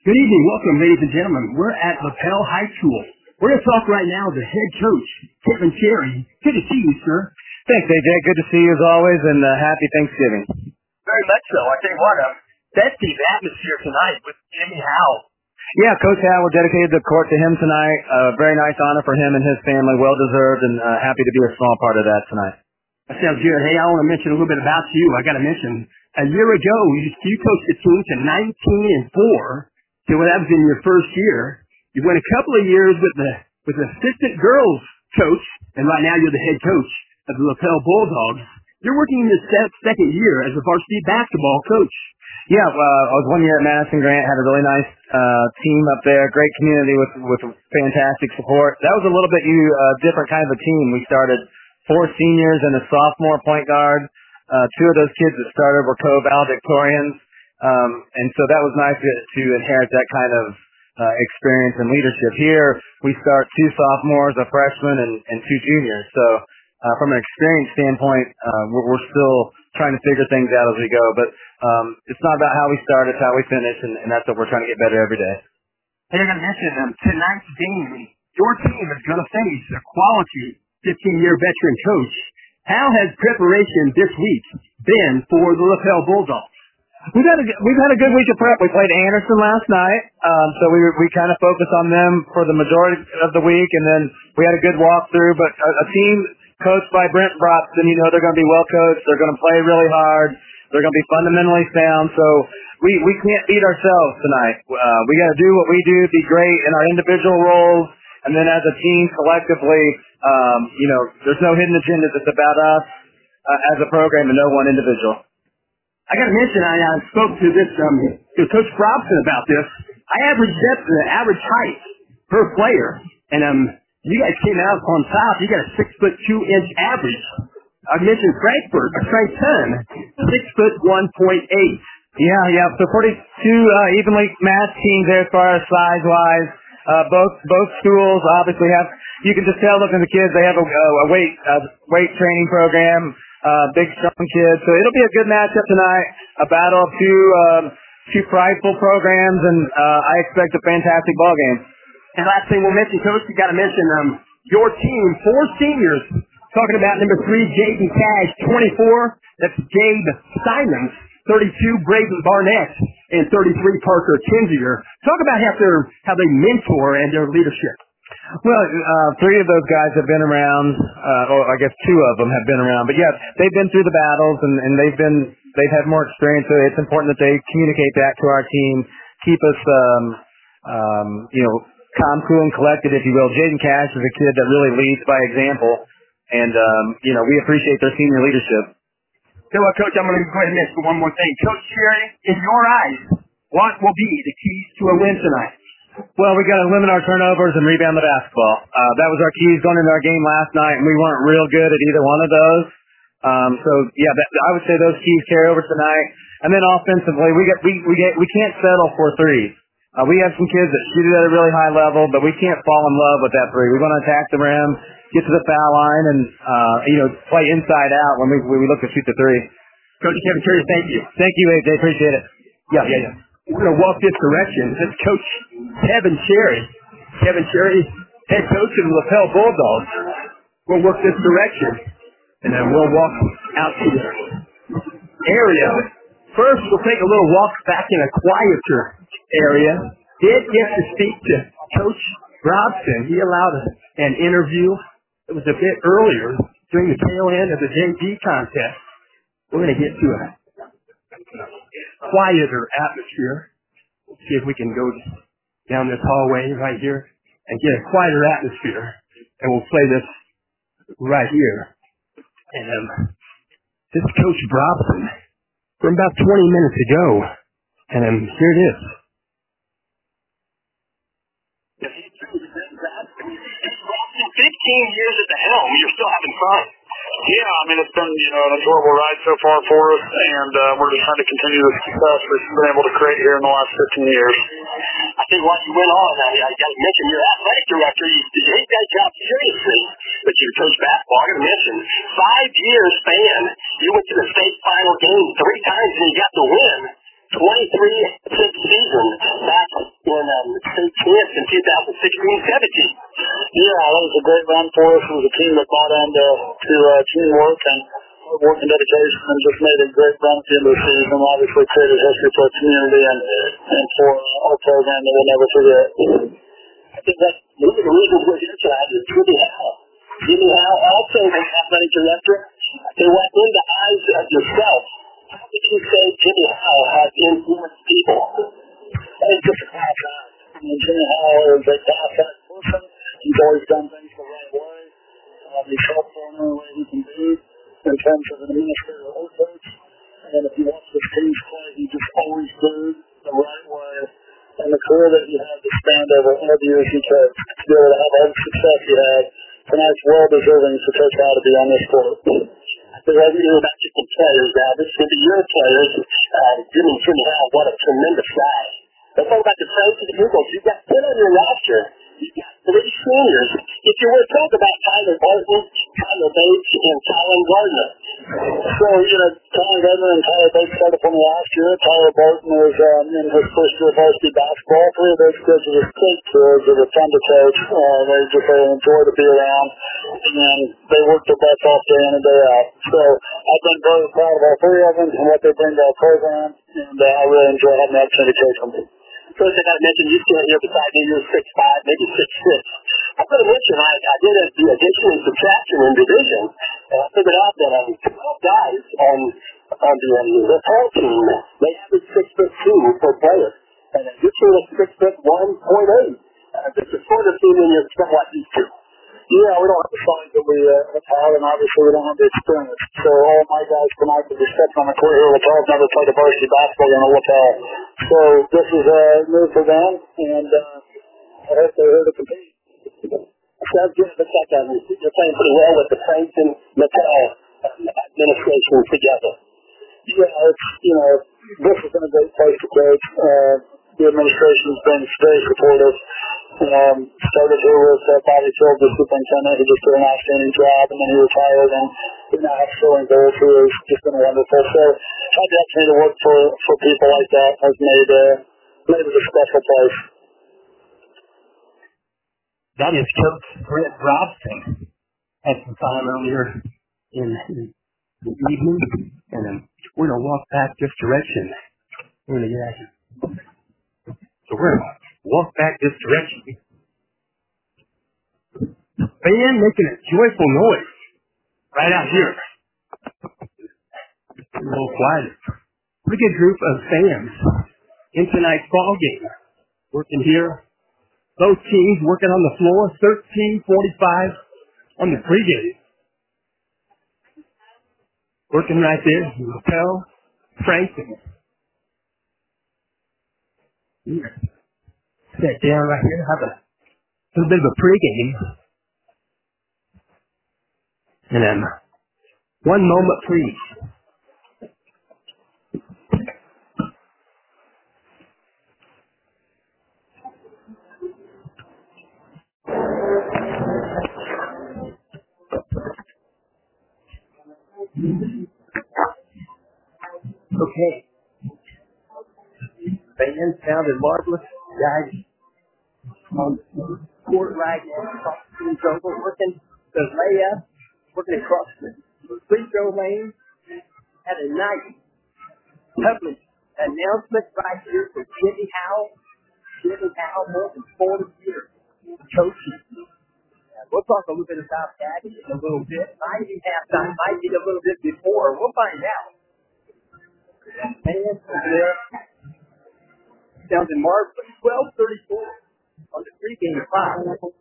Good evening. Welcome, ladies and gentlemen. We're at Lapel High School. We're going to talk right now with the head coach, Kevin Cherry. Good to see you, sir. Thanks, AJ. Good to see you as always, and happy Thanksgiving. Very much so. I tell you what, festive atmosphere tonight with Jimmy Howell. Yeah, Coach Howell dedicated the court to him tonight. Very nice honor for him and his family. Well-deserved, and happy to be a small part of that tonight. That sounds good. Hey, I want to mention a little bit about you. I got to mention, a year ago, you coached the team to 19-4. So that was in your first year. You went a couple of years with the assistant girls coach, and right now you're the head coach of the Lapel Bulldogs. You're working in your second year as a varsity basketball coach. Yeah, I was 1 year at Madison Grant, had a really nice team up there, great community with fantastic support. That was a little bit different kind of a team. We started 4 seniors and a sophomore point guard. 2 of those kids that started were co-valedictorians. And so that was nice to inherit that kind of experience and leadership. Here, we start 2 sophomores, a freshman, and 2 juniors. So from an experience standpoint, we're still trying to figure things out as we go. But it's not about how we start, it's how we finish, and that's what we're trying to get better every day. Hey, I got to mention, tonight's game, your team is going to face a quality 15-year veteran coach. How has preparation this week been for the Lapel Bulldogs? We've had a good week of prep. We played Anderson last night, so we kind of focused on them for the majority of the week, and then we had a good walkthrough. But a team coached by Brent Brobson, they're going to be well coached. They're going to play really hard. They're going to be fundamentally sound. So we can't beat ourselves tonight. We got to do what we do, be great in our individual roles, and then as a team collectively, there's no hidden agendas. It's about us as a program and no one individual. I got to mention, I spoke to to Coach Brobson about this. I averaged up the average height per player, and you guys came out on top. You got a 6'2" average. I mentioned Frankfurt, strength 10, 6'1.8". Yeah. So 42 evenly matched teams there as far as size-wise. Both schools obviously have. You can just tell looking at the kids. They have a weight training program. Big strong kids, so it'll be a good matchup tonight. A battle of two prideful programs, and I expect a fantastic ball game. And last thing we'll mention, Coach, you got to mention your team, 4 seniors. Talking about number 3, Jaden Cash, 24. That's Gabe Simons, 32, Braden Barnett, and 33, Parker Kinzier. Talk about how they mentor and their leadership. Well, 3 of those guys have been around, or I guess 2 of them have been around. But yeah, they've been through the battles and they've had more experience. So it's important that they communicate that to our team, keep us, calm, cool, and collected, if you will. Jaden Cash is a kid that really leads by example, and we appreciate their senior leadership. So, Coach, I'm going to go ahead and mention one more thing. Coach Cherry, in your eyes, what will be the keys to a win tonight? Well, we got to limit our turnovers and rebound the basketball. That was our keys going into our game last night, and we weren't real good at either one of those. I would say those keys carry over tonight. And then offensively, we can't settle for threes. We have some kids that shoot it at a really high level, but we can't fall in love with that three. We're going to attack the rim, get to the foul line, and play inside out when we look to shoot the three. Coach Kevin Cherry, thank you. Thank you, AJ. Appreciate it. Yeah. We're going to walk this direction. That's Coach Kevin Cherry. Kevin Cherry, head coach of the Lapel Bulldogs. We'll work this direction, and then we'll walk out to the area. First, we'll take a little walk back in a quieter area. Did get to speak to Coach Brobson. He allowed an interview. It was a bit earlier during the tail end of the JV contest. We're going to get to a quieter atmosphere. Let's see if we can go down this hallway right here and get a quieter atmosphere. And we'll play this right here. And this is Coach Brobson from about 20 minutes ago. And here it is. 15 years at the helm, you're still having fun. Yeah, it's been, an enjoyable ride so far for us, and we're just trying to continue the success we've been able to create here in the last 15 years. I think while you went on, I got to mention your athletic director. You take that job seriously, but you coach basketball. I got to mention, 5 years span, you went to the state final game 3 times and you got the win. 23-6 season back state champs in 2016-17. Yeah, that was a great run for us. It was a team that bought into teamwork and hard work and dedication and just made a great run at the end of the season. Obviously created history for our community and for our program that we'll never forget. I think that's one of the reasons we're here tonight is Jimmy Howe. Jimmy Howe, also the athletic director. They went in the eyes of yourself. How would you say Jimmy Howe has influenced people? It's just a class act. I mean, Jimmy Howe is a class act person. He's always done things the right way. He's helpful in any way he can be in terms of an administrator or coach. And if you watch his teams play, he just always did the right way. And the career that he had to spend over all the years he coached, to be able to have all the success he had, tonight's well-deserving to coach how to be on this court. So as we hear about different players now, this is going to be your players. Jimmy Howe, what a tremendous guy. Let's talk about the Saints and the Eagles. You've got 10 on your roster. You've got 3 seniors. If you were to talk about Tyler Barton, Tyler Bates, and Colin Gardner. So, Colin Gardner and Tyler Bates started from last year. Tyler Barton was in his first year of varsity basketball. 3 of those kids are great kids that are fun to coach. They enjoy to be around. And they work their butts off day in and day out. So, I've been very proud of all 3 of them and what they bring to our program. And I really enjoy having the opportunity to coach them. First, I got to mention, you stand here beside me, you're 6'5", maybe 6'6". I'm going to mention, I did the addition and subtraction in division, and I figured out that 12 guys on the whole team, they average 6'2" per player. And your team is 6'1.8". This is sort of team in you're somewhat used to. Yeah, we don't have the size that we have had, and obviously we don't have the experience. So all my guys tonight that are stepping on the court here, Lapel have never played a varsity basketball game at Lapel. So this is new for them, and I hope they're here to compete. Sounds good. Looks like you're playing pretty well with the Saints and Lapel administration together. Yeah, this has been a great place to coach. The administration's been very supportive. Started here with Bobby Field, the superintendent, who just did an outstanding job, and then he retired, and we now have Sterling Gold, who has just been wonderful. So had the opportunity to work for people like that has made it a special place. That is Coach Brent Robson. Had some time earlier in the evening, and then we're going to walk back this direction. We're going to get out here. So we're going to walk back this direction. Band making a joyful noise right out here. A little quieter. Pretty good group of fans in tonight's ball game. Working here. Both teams working on the floor. 13:45 on the pregame. Working right there. Lapel, Franklin. Here. Sit down right here, have a little bit of a pregame. And then, one moment please. Okay. Band sounded marvelous. Guys on court right now. Teams over, working the layup, working across the free throw lane. Had a nice public announcement right here for Jimmy Howe. Jimmy Howe, more than 40 years coaching. We'll talk a little bit about that in a little bit. Might be halftime, might be a little bit before. We'll find out. Fans over there. Sounds in marvelous. 12:34 on the pregame clock.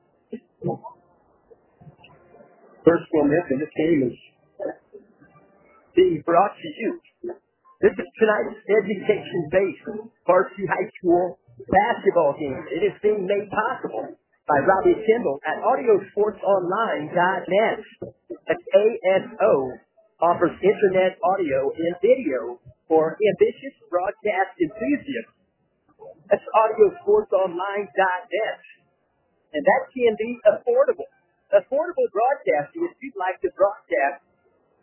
First one in this game is being brought to you. This is tonight's education-based varsity high school basketball game. It is being made possible by Robbie Kimball at AudioSportsOnline.net. That's ASO offers internet audio and video for ambitious broadcast enthusiasts. That's AudioSportsOnline.net. And that can be affordable. Affordable broadcasting, if you'd like to broadcast,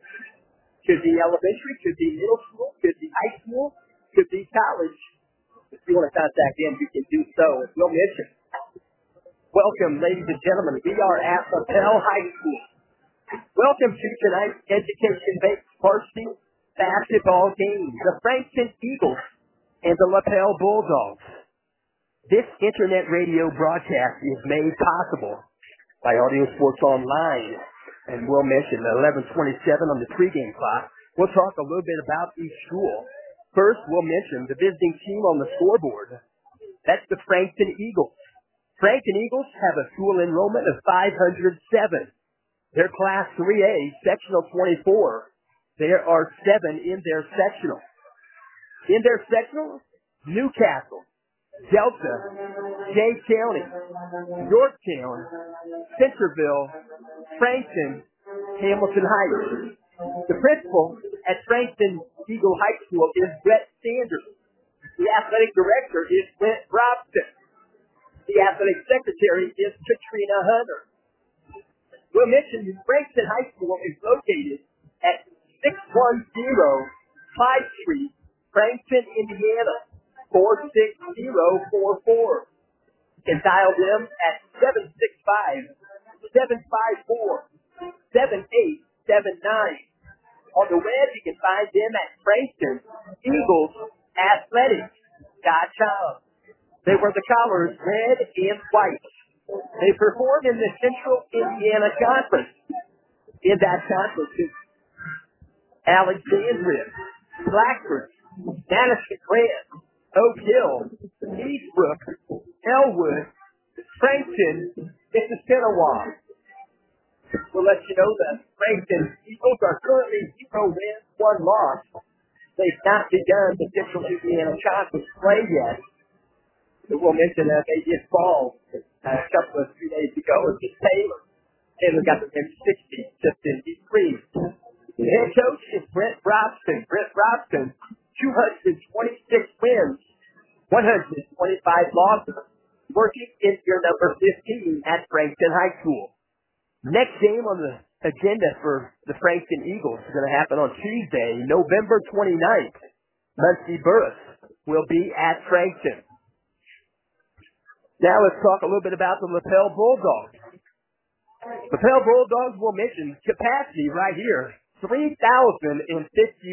could be elementary, could be middle school, could be high school, could be college. If you want to contact him, you can do so. As we'll mention, welcome, ladies and gentlemen. We are at LaPel High School. Welcome to tonight's education-based varsity basketball game. The Frankston Eagles and the LaPel Bulldogs. This internet radio broadcast is made possible by Audio Sports Online. And we'll mention 11:27 on the pregame clock. We'll talk a little bit about each school. First, we'll mention the visiting team on the scoreboard. That's the Frankston Eagles. Frankston Eagles have a school enrollment of 507. They're Class 3A, Sectional 24. There are 7 in their sectional. In their sectional, Newcastle, Delta, Jay County, Yorktown, Centerville, Frankston, Hamilton Heights. The principal at Frankston Eagle High School is Brett Sanders. The athletic director is Clint Robson. The athletic secretary is Katrina Hunter. We'll mention Frankston High School is located at 610 Clyde Street, Frankston, Indiana, 46044. You can dial them at 765-754-7879. On the web, you can find them at FrankstonEaglesAthletics.com. They wear the collars red and white. They perform in the Central Indiana Conference. In that conference is Alexandria, Blackford, Madison Grant, Oak Hill, Eastbrook, Elwood, Frankston, Mississinawa. We'll let you know that Frankston Eagles are currently 0 wins, 1 loss. They've not begun the Central Indiana Conference play yet. We'll mention that they did fall a couple of 3 days ago against Taylor. Taylor got them in 60, just in decrease. The head coach is Brent Robson. Brent Robson, 226 wins, 125 losses, working in year number 15 at Frankston High School. Next game on the agenda for the Frankston Eagles is going to happen on Tuesday, November 29th. Muncie Burris will be at Frankston. Now let's talk a little bit about the LaPel Bulldogs. LaPel Bulldogs will mention capacity right here, 3,051.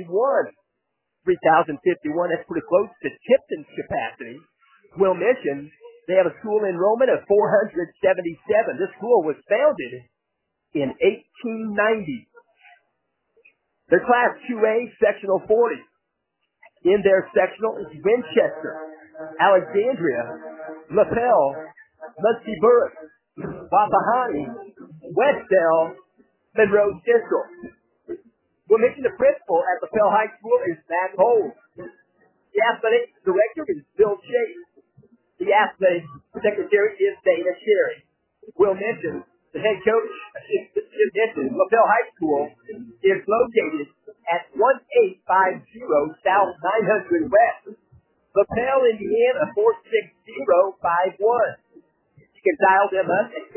3,051, that's pretty close to Tipton's capacity. We'll mention they have a school enrollment of 477. This school was founded in 1890. They're Class 2A, Sectional 40. In their sectional is Winchester, Alexandria, LaPel, Muncie Burris, Wapahani, Westdale, Monroe Central. We'll mention the principal at LaPel High School is Matt Holmes. The athletic director is Bill Chase. The athletic secretary is Dana Sherry. We'll mention the head coach at LaPel High School is located at 1850 South 900 West. LaPel, Indiana, 46051. You can dial them up at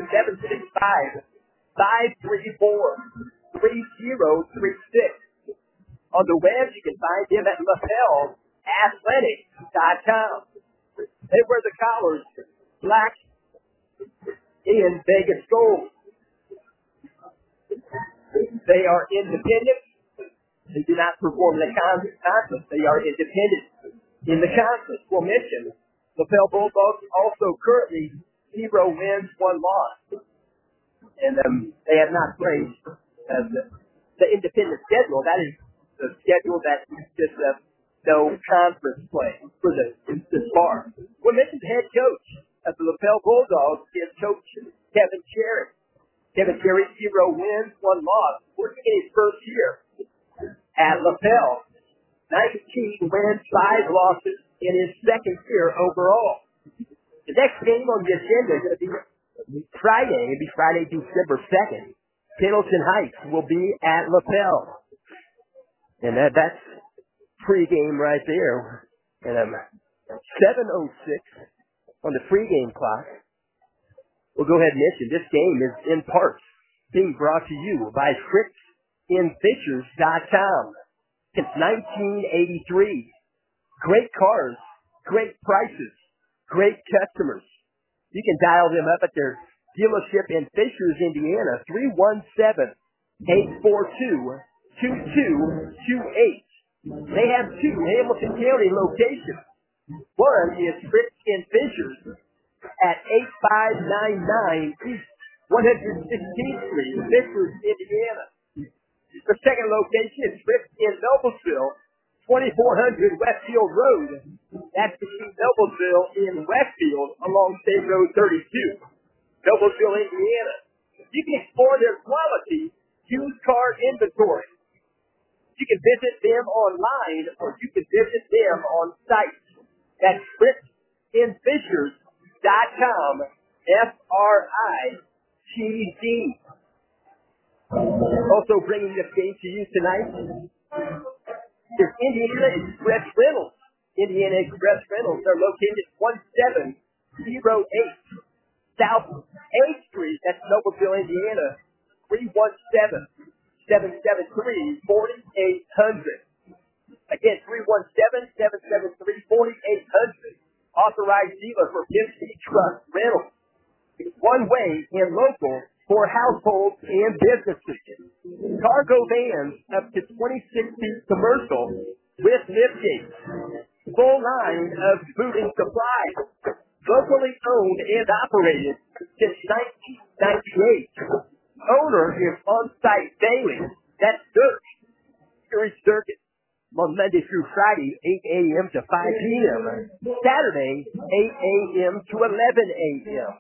765-534-3036. On the web, you can find them at LaPelAthletics.com. They wear the collars black and Vegas gold. They are independent. They do not perform in the conference. They are independent. In the conference, we'll mention LaPel Bulldogs also currently 0 wins, 1 loss. And they have not played the independent schedule. That is the schedule that consists of no conference play for this far. We'll mention the head coach of the LaPel Bulldogs is Coach Kevin Cherry. Kevin Cherry, 0 wins, 1 loss. Working in his first year at LaPel. 19 wins, 5 losses in his second year overall. The next game on the agenda is going to be Friday. It'll be Friday, December 2nd. Pendleton Heights will be at LaPel. And that's pregame right there. And 7:06 on the pregame clock. We'll go ahead and mention this game is in parts being brought to you by FritzInFishers.com. Since 1983, great cars great prices, great customers. You can dial them up at their dealership in Fishers, Indiana, 317-842-2228. They have two Hamilton County locations. One is Fritz in Fishers at 8599 East 116th Street, Fishers, Indiana. The second location is Fritz in Noblesville, 2400 Westfield Road. That's between Noblesville and Westfield along State Road 32, Noblesville, Indiana. You can explore their quality used car inventory. You can visit them online or you can visit them on site. That's FritzInFishers.com, FRITZ. Also bringing this game to you tonight is Indiana Express Rentals. Indiana Express Rentals are located 1708 South 8th Street. That's Noblesville, Indiana. 317-773-4800. Again, 317-773-4800. Authorized dealer for Penske Truck Rentals. One way and local for households and businesses. Cargo vans up to 26 feet commercial with lift gates. Full line of moving supplies. Locally owned and operated since 1998. Owner is on site daily. That's Dirk. Series Circuit. On Monday through Friday, 8 a.m. to 5 p.m. Saturday, 8 a.m. to 11 a.m.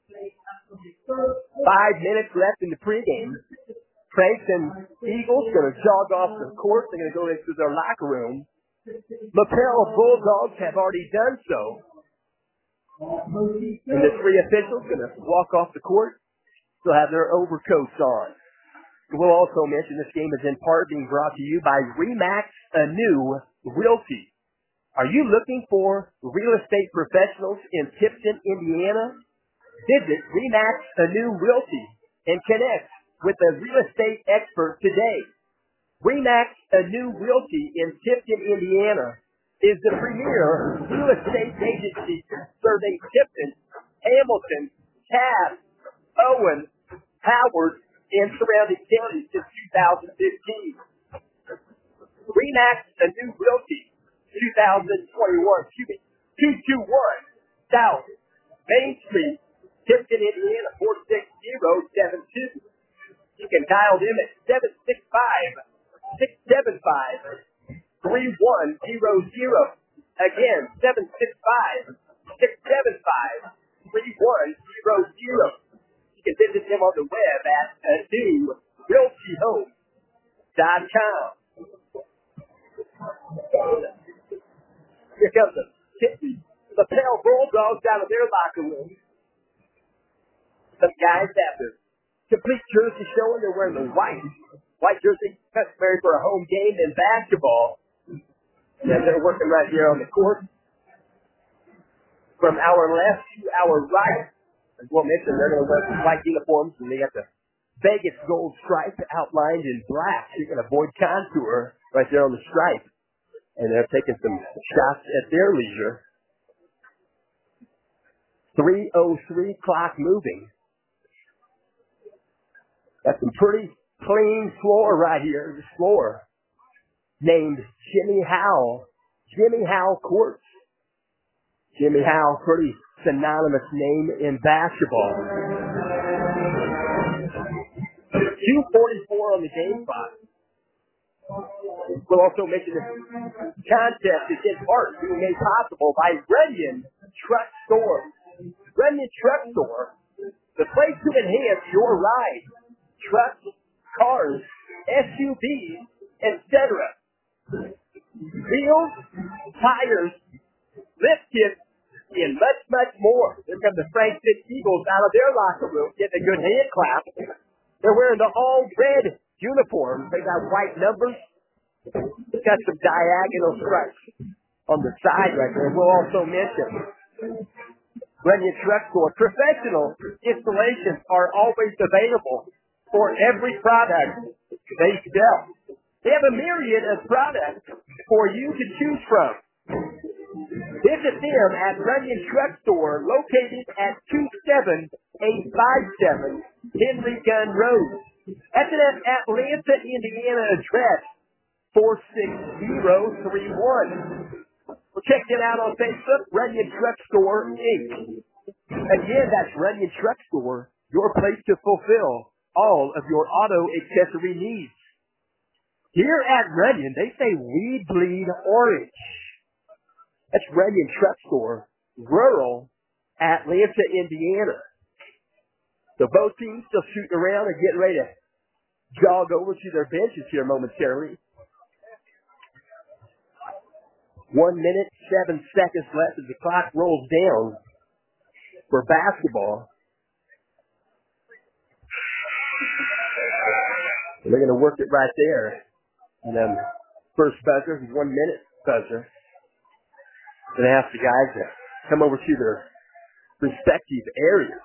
5 minutes left in the pregame. Cranks and Eagles going to jog off the court. They're going to go into their locker room. Lapel Bulldogs have already done so. And the three officials going to walk off the court. They'll have their overcoats on. We'll also mention this game is in part being brought to you by RE/MAX Anew Realty. Are you looking for real estate professionals in Tipton, Indiana? Visit RE/MAX Anew Realty and connect with a real estate expert today. RE/MAX Anew Realty in Tipton, Indiana is the premier real estate agency serving Tipton, Hamilton, Taft, Owen, Howard, and surrounding counties since 2015. RE/MAX Anew Realty, 221 South Main Street, Tipton, Indiana, 46072. You can dial them at 765-675-3100. Again, 765-675-3100. You can visit them on the web at anewrealtyhome.com. Here comes the Lapel Bulldogs out of their locker room. Some guys have their complete jersey showing. They're wearing the white jersey, customary for a home game in basketball. And they're working right here on the court. From our left to our right, as we'll mention, they're going to wear white uniforms, and they got the Vegas gold stripe outlined in black. You can avoid contour right there on the stripe. And they're taking some shots at their leisure. 3:03 clock moving. Got some pretty clean floor right here. This floor named Jimmy Howell. Jimmy Howell Courts. Jimmy Howell, pretty synonymous name in basketball. 2:44 on the game clock. We'll also mention this contest is in part being made possible by Runyon Truck Store. Runyon Truck Store, the place to enhance your ride. Trucks, cars, SUVs, etc. Wheels, tires, lift kits, and much, much more. Here come the Frank Six Eagles out of their locker room, getting a good hand clap. They're wearing the all-red uniforms. They got white numbers. Got some diagonal stripes on the side right there. We'll also mention Runyon Truck Store. Professional installations are always available for every product they sell. They have a myriad of products for you to choose from. Visit them at Runyon Truck Store, located at 27857 Henry Gunn Road. That's an Atlanta, Indiana address, 46031. Well, check them out on Facebook, Runyon Truck Store, Inc. Again, that's Runyon Truck Store, your place to fulfill all of your auto accessory needs. Here at Runyon, they say we bleed orange. That's Runyon Truck Store, rural Atlanta, Indiana. So both teams still shooting around and getting ready to jog over to their benches here momentarily. 1 minute, 7 seconds left as the clock rolls down for basketball. And they're going to work it right there. And then first buzzer, 1 minute buzzer. Going to ask the guys to come over to their respective areas.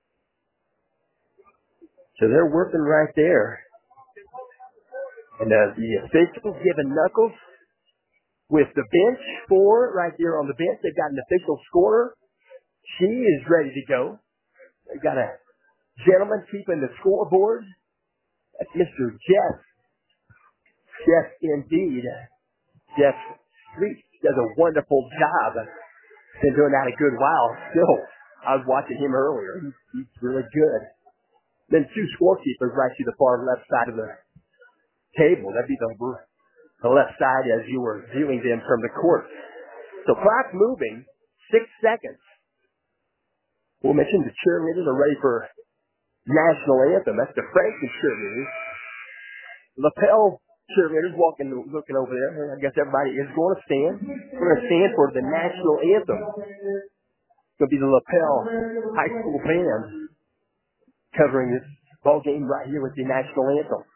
So they're working right there. And the officials giving knuckles with the bench for right there on the bench. They've got an official scorer. She is ready to go. They've got a gentleman keeping the scoreboard. That's Mr. Jeff. Jeff indeed. Jeff Street does a wonderful job. Been doing that a good while. Still, I was watching him earlier. He's really good. Then two scorekeepers right to the far left side of the table. That'd be the left side as you were viewing them from the court. So clock moving, 6 seconds. We'll mention the cheerleaders are ready for national anthem. That's the Franklin cheerleaders. Lapel cheerleaders looking over there. I guess everybody is going to stand. We're going to stand for the national anthem. It's going to be the Lapel High School band covering this ball game right here with the national anthem.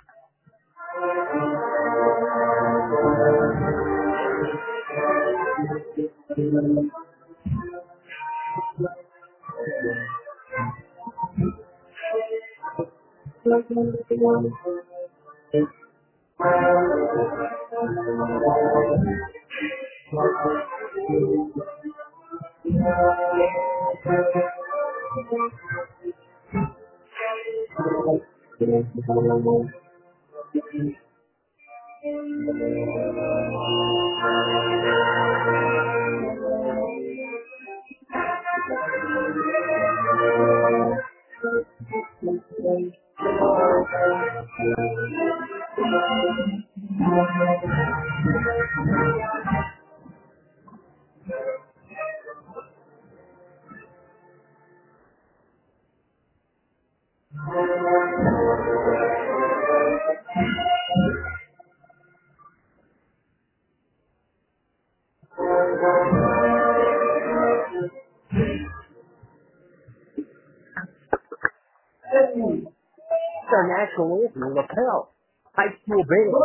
Our national anthem, Lapel High School band.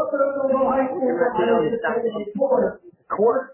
Court.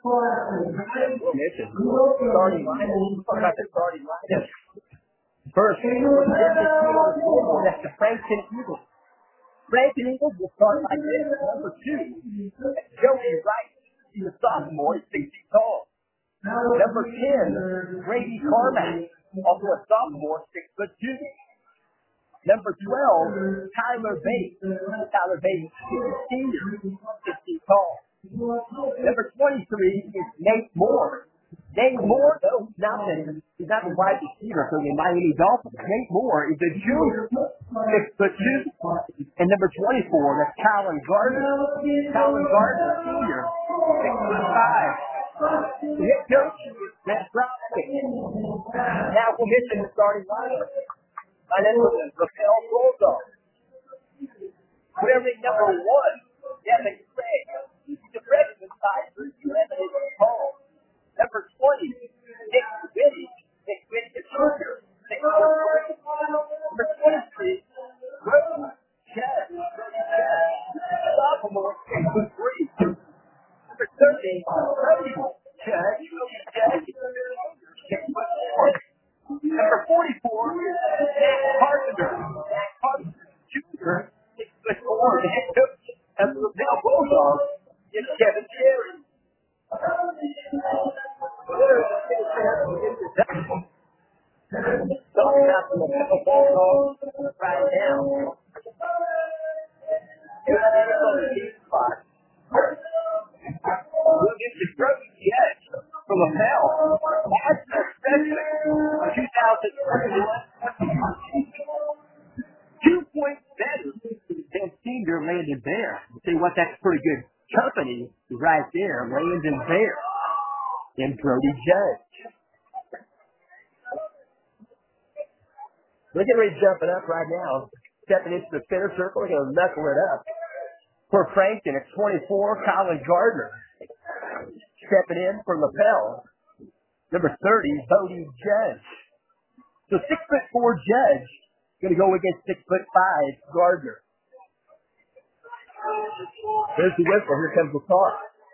Starting line. First, that's the Franklin Eagles. Franklin Eagles will start like this. Number 2, Joey Wright. He's a sophomore. He's 6 feet tall. Number 10, Grady Carmack. Also a sophomore, 6'2". Number 12, Tyler Bates. Tyler Bates is a senior, 6 feet tall. Number 23 is Nate Moore. Nate Moore, though, he's not the wide receiver for the Miami Dolphins. Nate Moore is a junior, 6'2". And number 24, that's Colin Gardner. Colin Gardner, senior, 6'5". The head coach, Matt Brown. Now we'll mention the starting lineup. My name is Rafael Bulldogs. Wearing number 1, Devin Craig. He's the freshman side for 11 inches tall. Number 20, Nick Whitty. Nick Whitty is junior, 6'4". Number 23, Rose Chess. Sophomore, 6'3". Number 30, Cody Chess. 6'4". Number 44 is Jack Carpenter. Jack Carpenter, junior, 6'4". The head coach of the Lapel Bulldogs is Kevin Cherry. Talking about the Lapel Bulldogs right now. Here's the deep spot. We'll get the Brody Jets from Lapel. That's a special 2021. 2 points better than Senior Landon Bear. I'll tell you what, that's pretty good company right there. Landon Bear and Brody Judge. Look at Ray jumping up right now. Stepping into the center circle. They're going to knuckle it up. For Frankton at 24, Colin Gardner. Stepping in for Lapel. Number 30, Bodie Judge. So 6'4" Judge going to go against 6'5" Gardner. There's the whistle. Here comes the car.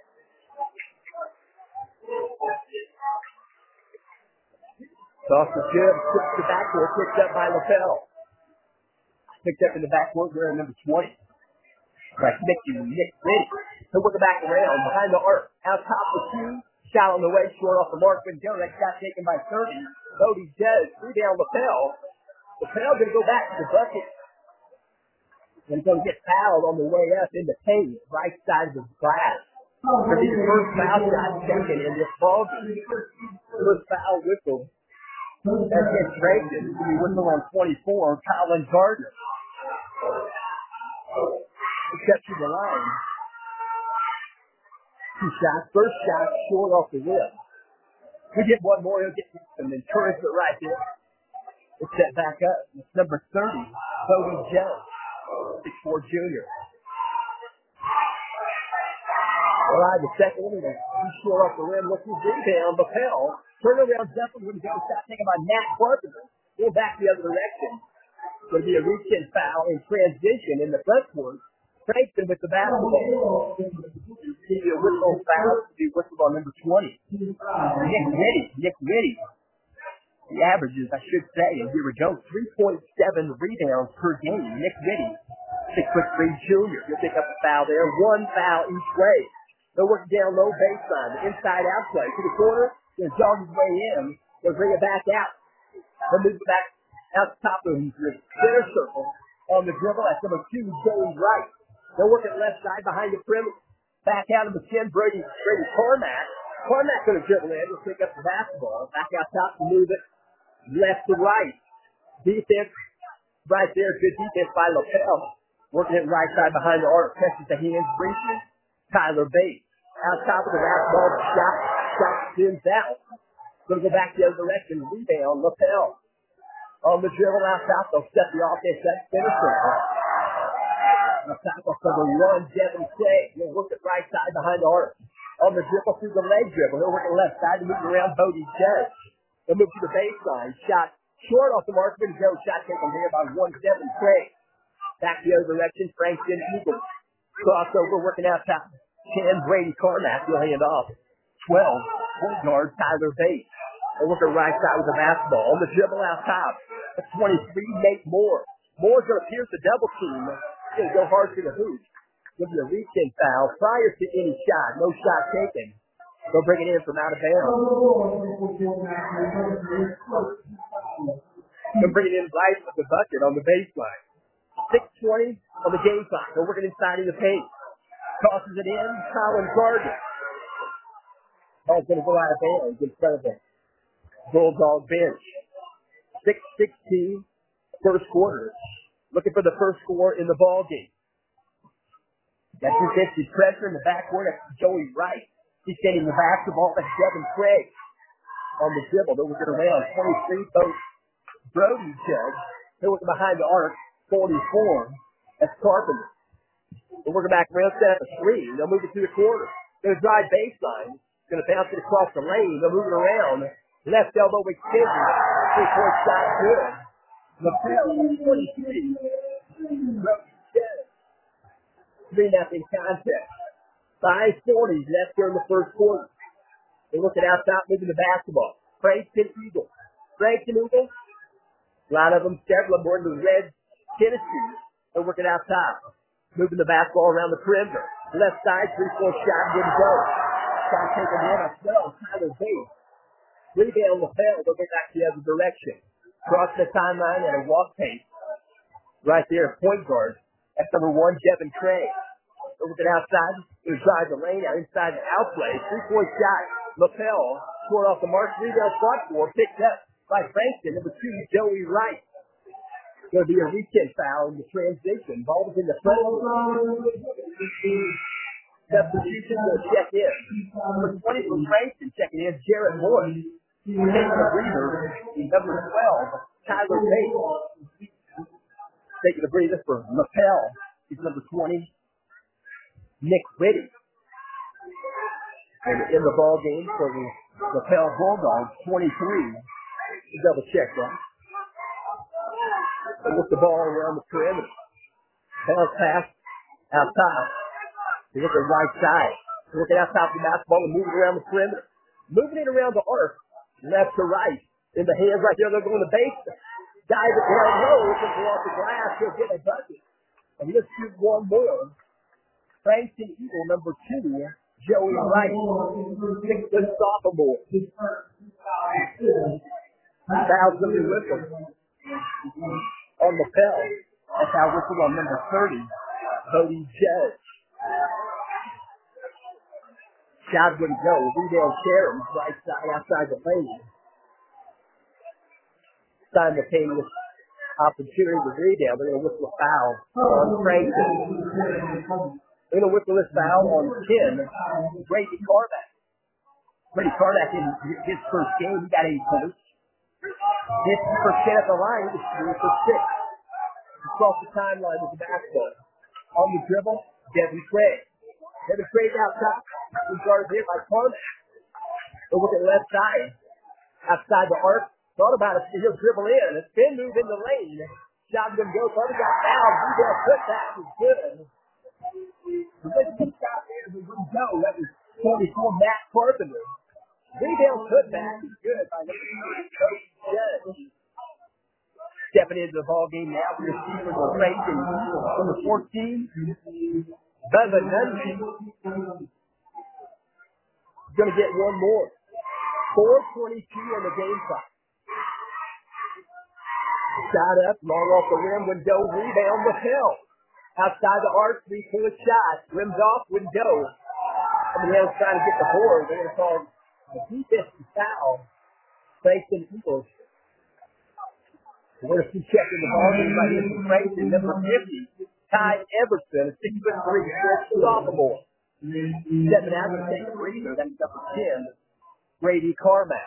Toss the jib. Quick to backcourt. Picked up by Lapel. Picked up in the backcourt there at number 20. Right, Nick Ready. He'll work it back around behind the arc. Out top the two. Shot on the way. Short off the mark. Wouldn't go. That shot taken by 30. Bodie Judge. Rebound Lapel. Lapel going to go back to the bucket. And going to get fouled on the way up in the paint. Right side of the glass. It'll be the first foul shot taken in this ball game. First foul whistle. That's against Frankton. It's going to be whistle on 24. Colin Gardner. Step to the line. 2 shots. First shot short off the rim. We get one more. He'll get some encouragement right there. We'll set back up. It's number 30, Bodie Judge, 6'4" junior. All right, the second one. He's short off the rim. Looking rebound. Lapel. Turnaround jumper. Wouldn't go. Shot taken by Nat Carpenter. Go back the other direction. Going to be a reach-in foul in transition in the front court. Frankton with the basketball. See a whistle foul. Be whistled on number 20. Nick Whitty. The averages, I should say, and here we go, 3.7 rebounds per game. Nick Whitty, 6'3" junior. He'll pick up a foul there. 1 foul each way. They'll work down low baseline. The inside-out play to the corner. They'll jog his way in. They'll bring it back out. They'll move it back out the top of the center circle on the dribble. That's number 2, James Wright. They'll work it left side behind the perimeter. Back out of the 10, Brady Carmack. Carmack going to dribble in. He'll pick up the basketball. Back out top to move it left to right. Defense right there. Good defense by Lapel. Working it right side behind the arc. Catches the hands briefly. Tyler Bates. Out top of the basketball. Shot spins out. Going to go back the other direction. Rebound. Lapel. On the dribble out top. They'll step the offense up. Center circle. On top of number 1, Devin Shea. He'll work it right side behind the arc. On the dribble through the leg dribble. He'll work it left side to move around Bodie Judge. They'll move to the baseline. Shot short off the mark. But Joe shot taken here by 1, Devin Shea. Back the other direction. Frankton Eagles. Crossover working out top. 10, Brady Carmack. He'll hand off. 12, point guard Tyler Bates. They'll work it right side with the basketball. On the dribble out top. That's 23, Nate Moore. Moore's going to pierce the double team. He's going to go hard to the hoop. Give you a reach-in foul prior to any shot. No shot taken. They'll bring it in from out of bounds. They'll bring it in right with the bucket on the baseline. 6:20 on the game clock. They're working inside in the paint. Tosses it in. Colin Gardner. Ball's going to go out of bounds in front of the Bulldog bench. 6:16, first quarter. Looking for the first score in the ball game. Got 250 pressure in the backcourt. That's Joey Wright. He's getting the basketball. That's Devin Craig on the dribble. They're working around. 23, both Brody Judge. They're working behind the arc. 44. That's Carpenter. They're working back around, set up a 3. They'll move it to the corner. They're going to drive baseline. Going to bounce it across the lane. They'll move it around. Left elbow extended. 3-point shot good. Lapel, 23. Brody Judge. 3-0 contest. 5:40 left here in the first quarter. They're looking out top, moving the basketball. Frankton Eagles. A lot of them, several of them wearing the red tennis shoes. They're working out top. Moving the basketball around the perimeter. Left side, 3-4 shot, good to go. Shot taken in at 12. Tyler Bates. Rebound lapel. They'll go back the other direction. Cross the timeline at a walk pace. Right there, point guard. That's number 1, Devin Craig. Over to the outside. He'll drive the lane out inside the outplay. 3-point shot. Lapel. Scored off the mark. Rebound front four. Picked up by Frankston. Number 2, Joey Wright. Going to be a reach-in foul in the transition. Ball was in the front. Substitution will check in. Number 20 from Frankston checking in. Jarrett Morris. Taking a breather. Number 12, Tyler Bates. Taking a breather for Lapel. He's number 20. Nick Whitty. And in the ball game for the Lapel Bulldogs, 23. Double check that. And with the ball around the perimeter. Pass pass out top. They look at right side. They look at out top of the basketball and move it around the perimeter. Moving it around the arc. Left to right. In the hands right there, they're going to base. Dive it down low. Can go off the glass. He'll get a bucket. And let's shoot one more. Frankston Eagle, number 2, Joey Wright. 6-foot sophomore. Foul's going to be whistled on the bell. That's how whistled on number 30, Cody Judge. Shot wouldn't go. Rebound Sharon, right side, outside the lane. Simultaneous opportunity to rebound. They're going to whistle a foul on Frankston. They're going to whistle this foul on 10, Brady Carmack. Brady Carmack in his first game, he got 8 points. His first hit at the line, he was 3 for 6. Across the timeline with the basketball. On the dribble, Devin Craig. Devin Craig outside. He's guarded here by Carmack. They'll look at the left side. Outside the arc. Thought about it. He'll dribble in. A spin move in the lane. Shot him go. Thought he got fouled. Rebound putback is good. The good shot there. He wouldn't go. That was 24, Matt Carpenter. Rebound putback is good by number 3, Coach Judge. Stepping into the ball game now. We're receiving the Frankston. Number 14, Bubba Nunley. Going to get one more. 4:22 on the game clock. Shot up, long off the rim, window, rebound, Lapel. Outside the arc, 3-point shot. Rims off, window. Somebody else trying to get the board. They're going to call a defensive foul. Frankston Eagles. We're going to see checking the ball game right here from Frankston, number 50. Ty Everson, a 6'3" sophomore. Stepping out to take a breather. That's number 10, Brady Carmack.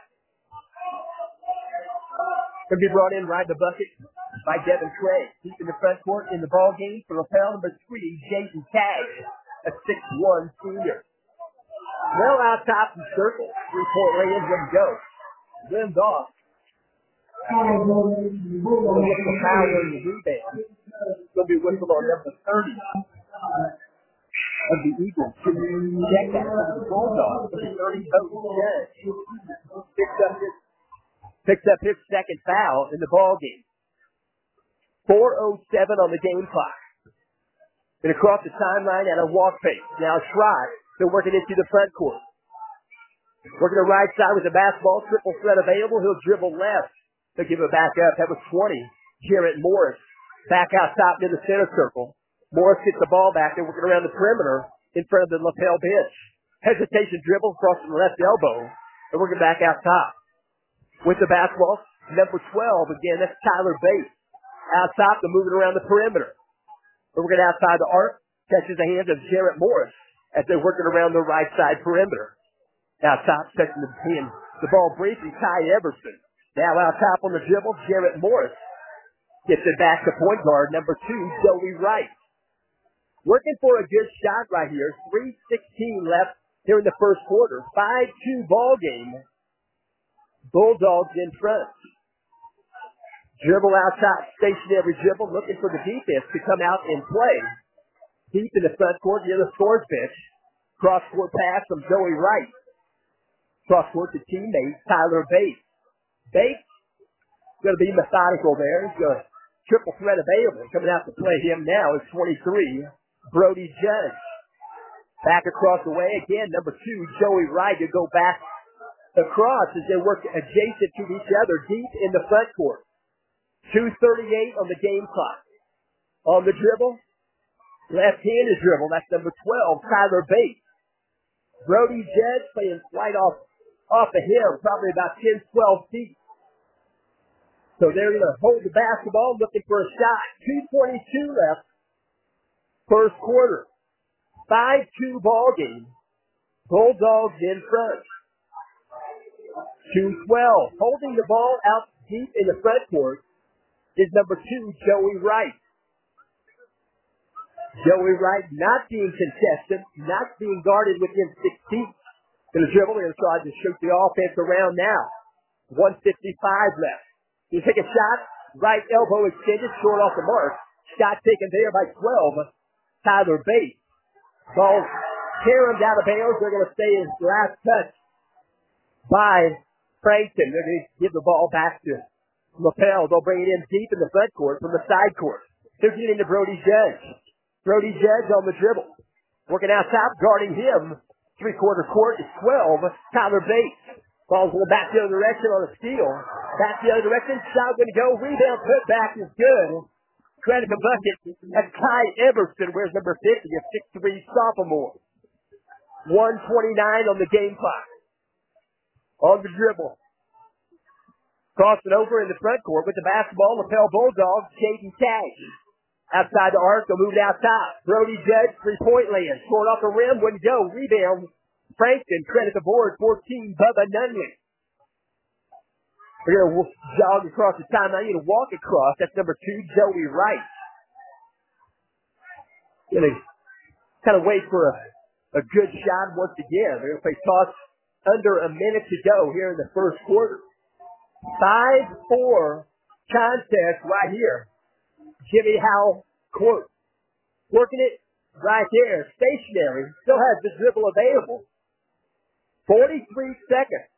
Going to be brought in right the bucket by Devin Craig. Deep in the front court in the ball game for Lapel, number 3, Jason Tagg, a 6'1" senior. Well out top and circle. 3-point range, let him go. Rimmed off. Going to get the foul in the rebound. Going to be whistled on number 30 of the Eagles. Check that for the Bulldogs. The 30 Coach Judge picks up his second foul in the ball game. 4:07 on the game clock. And across the timeline at a walk pace. Now Schrott, they're working into the front court. Working the right side with the basketball. Triple threat available. He'll dribble left. They'll give it back up. That was 20. Jarrett Morris. Back out top in the center circle. Morris gets the ball back. They're working around the perimeter in front of the Lapel bench. Hesitation dribble across the left elbow. They're working back out top. With the basketball, number 12, again, that's Tyler Bates. Out top, they're moving around the perimeter. They're working outside the arc. Catches the hands of Jarrett Morris as they're working around the right side perimeter. Out top, catching the ball briefly, Ty Everson. Now out top on the dribble, Jarrett Morris. Gets it back to point guard, number 2, Joey Wright. Working for a good shot right here. 3:16 left here in the first quarter. 5-2 ball game. Bulldogs in front. Dribble out top, stationary dribble, looking for the defense to come out and play. Deep in the front court, near the scores bench. Cross-court pass from Joey Wright. Cross-court to teammate Tyler Bates. Bates going to be methodical there. He's got a triple threat available. Coming out to play him now is 23, Brody Judge. Back across the way again, number 2, Joey Wright to go back across as they work adjacent to each other deep in the front court. 2:38 on the game clock. On the dribble, left-handed dribble, that's number 12, Tyler Bates. Brody Judge playing right off of him, probably about 10, 12 feet. So they're going to hold the basketball, looking for a shot. 2:22 left, first quarter. 5-2 ball game. Bulldogs in front. 2:12. Holding the ball out deep in the front court is number 2, Joey Wright. Joey Wright not being contested, not being guarded within 6 feet. Going to dribble, going to try to shoot the offense around now. 1:55 left. He take a shot, right elbow extended, short off the mark. Shot taken there by 12, Tyler Bates. Ball carried out of bounds. They're going to stay in last touch by Franklin. They're going to give the ball back to Lapel. They'll bring it in deep in the front court from the side court. They're getting to Brody Judge. Brody Judge on the dribble. Working out top, guarding him. Three-quarter court is 12, Tyler Bates. Ball's going back the other direction on a steal. Back the other direction, shot going to go. Rebound put back is good. Credit the bucket. That's Ty Everson, wears number 50, a 6'3" sophomore. 1:29 on the game clock. On the dribble. Crossing over in the front court with the basketball, Lapel Bulldogs, Caden Cash. Outside the arc, they'll move it out top. Brody Judge, three-point land. Short off the rim, wouldn't go. Rebound, Franklin. Credit the board, 14, Bubba Nunley. We're going to jog across the timeline. You're going to walk across. That's number 2, Joey Wright. Going to kind of wait for a good shot once again. They're going to play toss under a minute to go here in the first quarter. 5-4 contest right here. Jimmy Howell court. Working it right there. Stationary. Still has the dribble available. 43 seconds.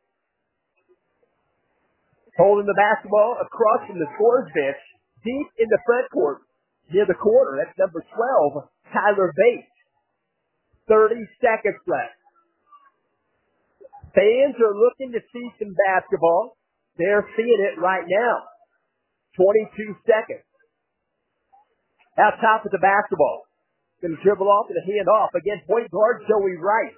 Holding the basketball across from the scorer's bench. Deep in the front court. Near the corner. That's number 12, Tyler Bates. 30 seconds left. Fans are looking to see some basketball. They're seeing it right now. 22 seconds. Out top with the basketball. Going to dribble off and a hand off. Again, point guard Joey Wright.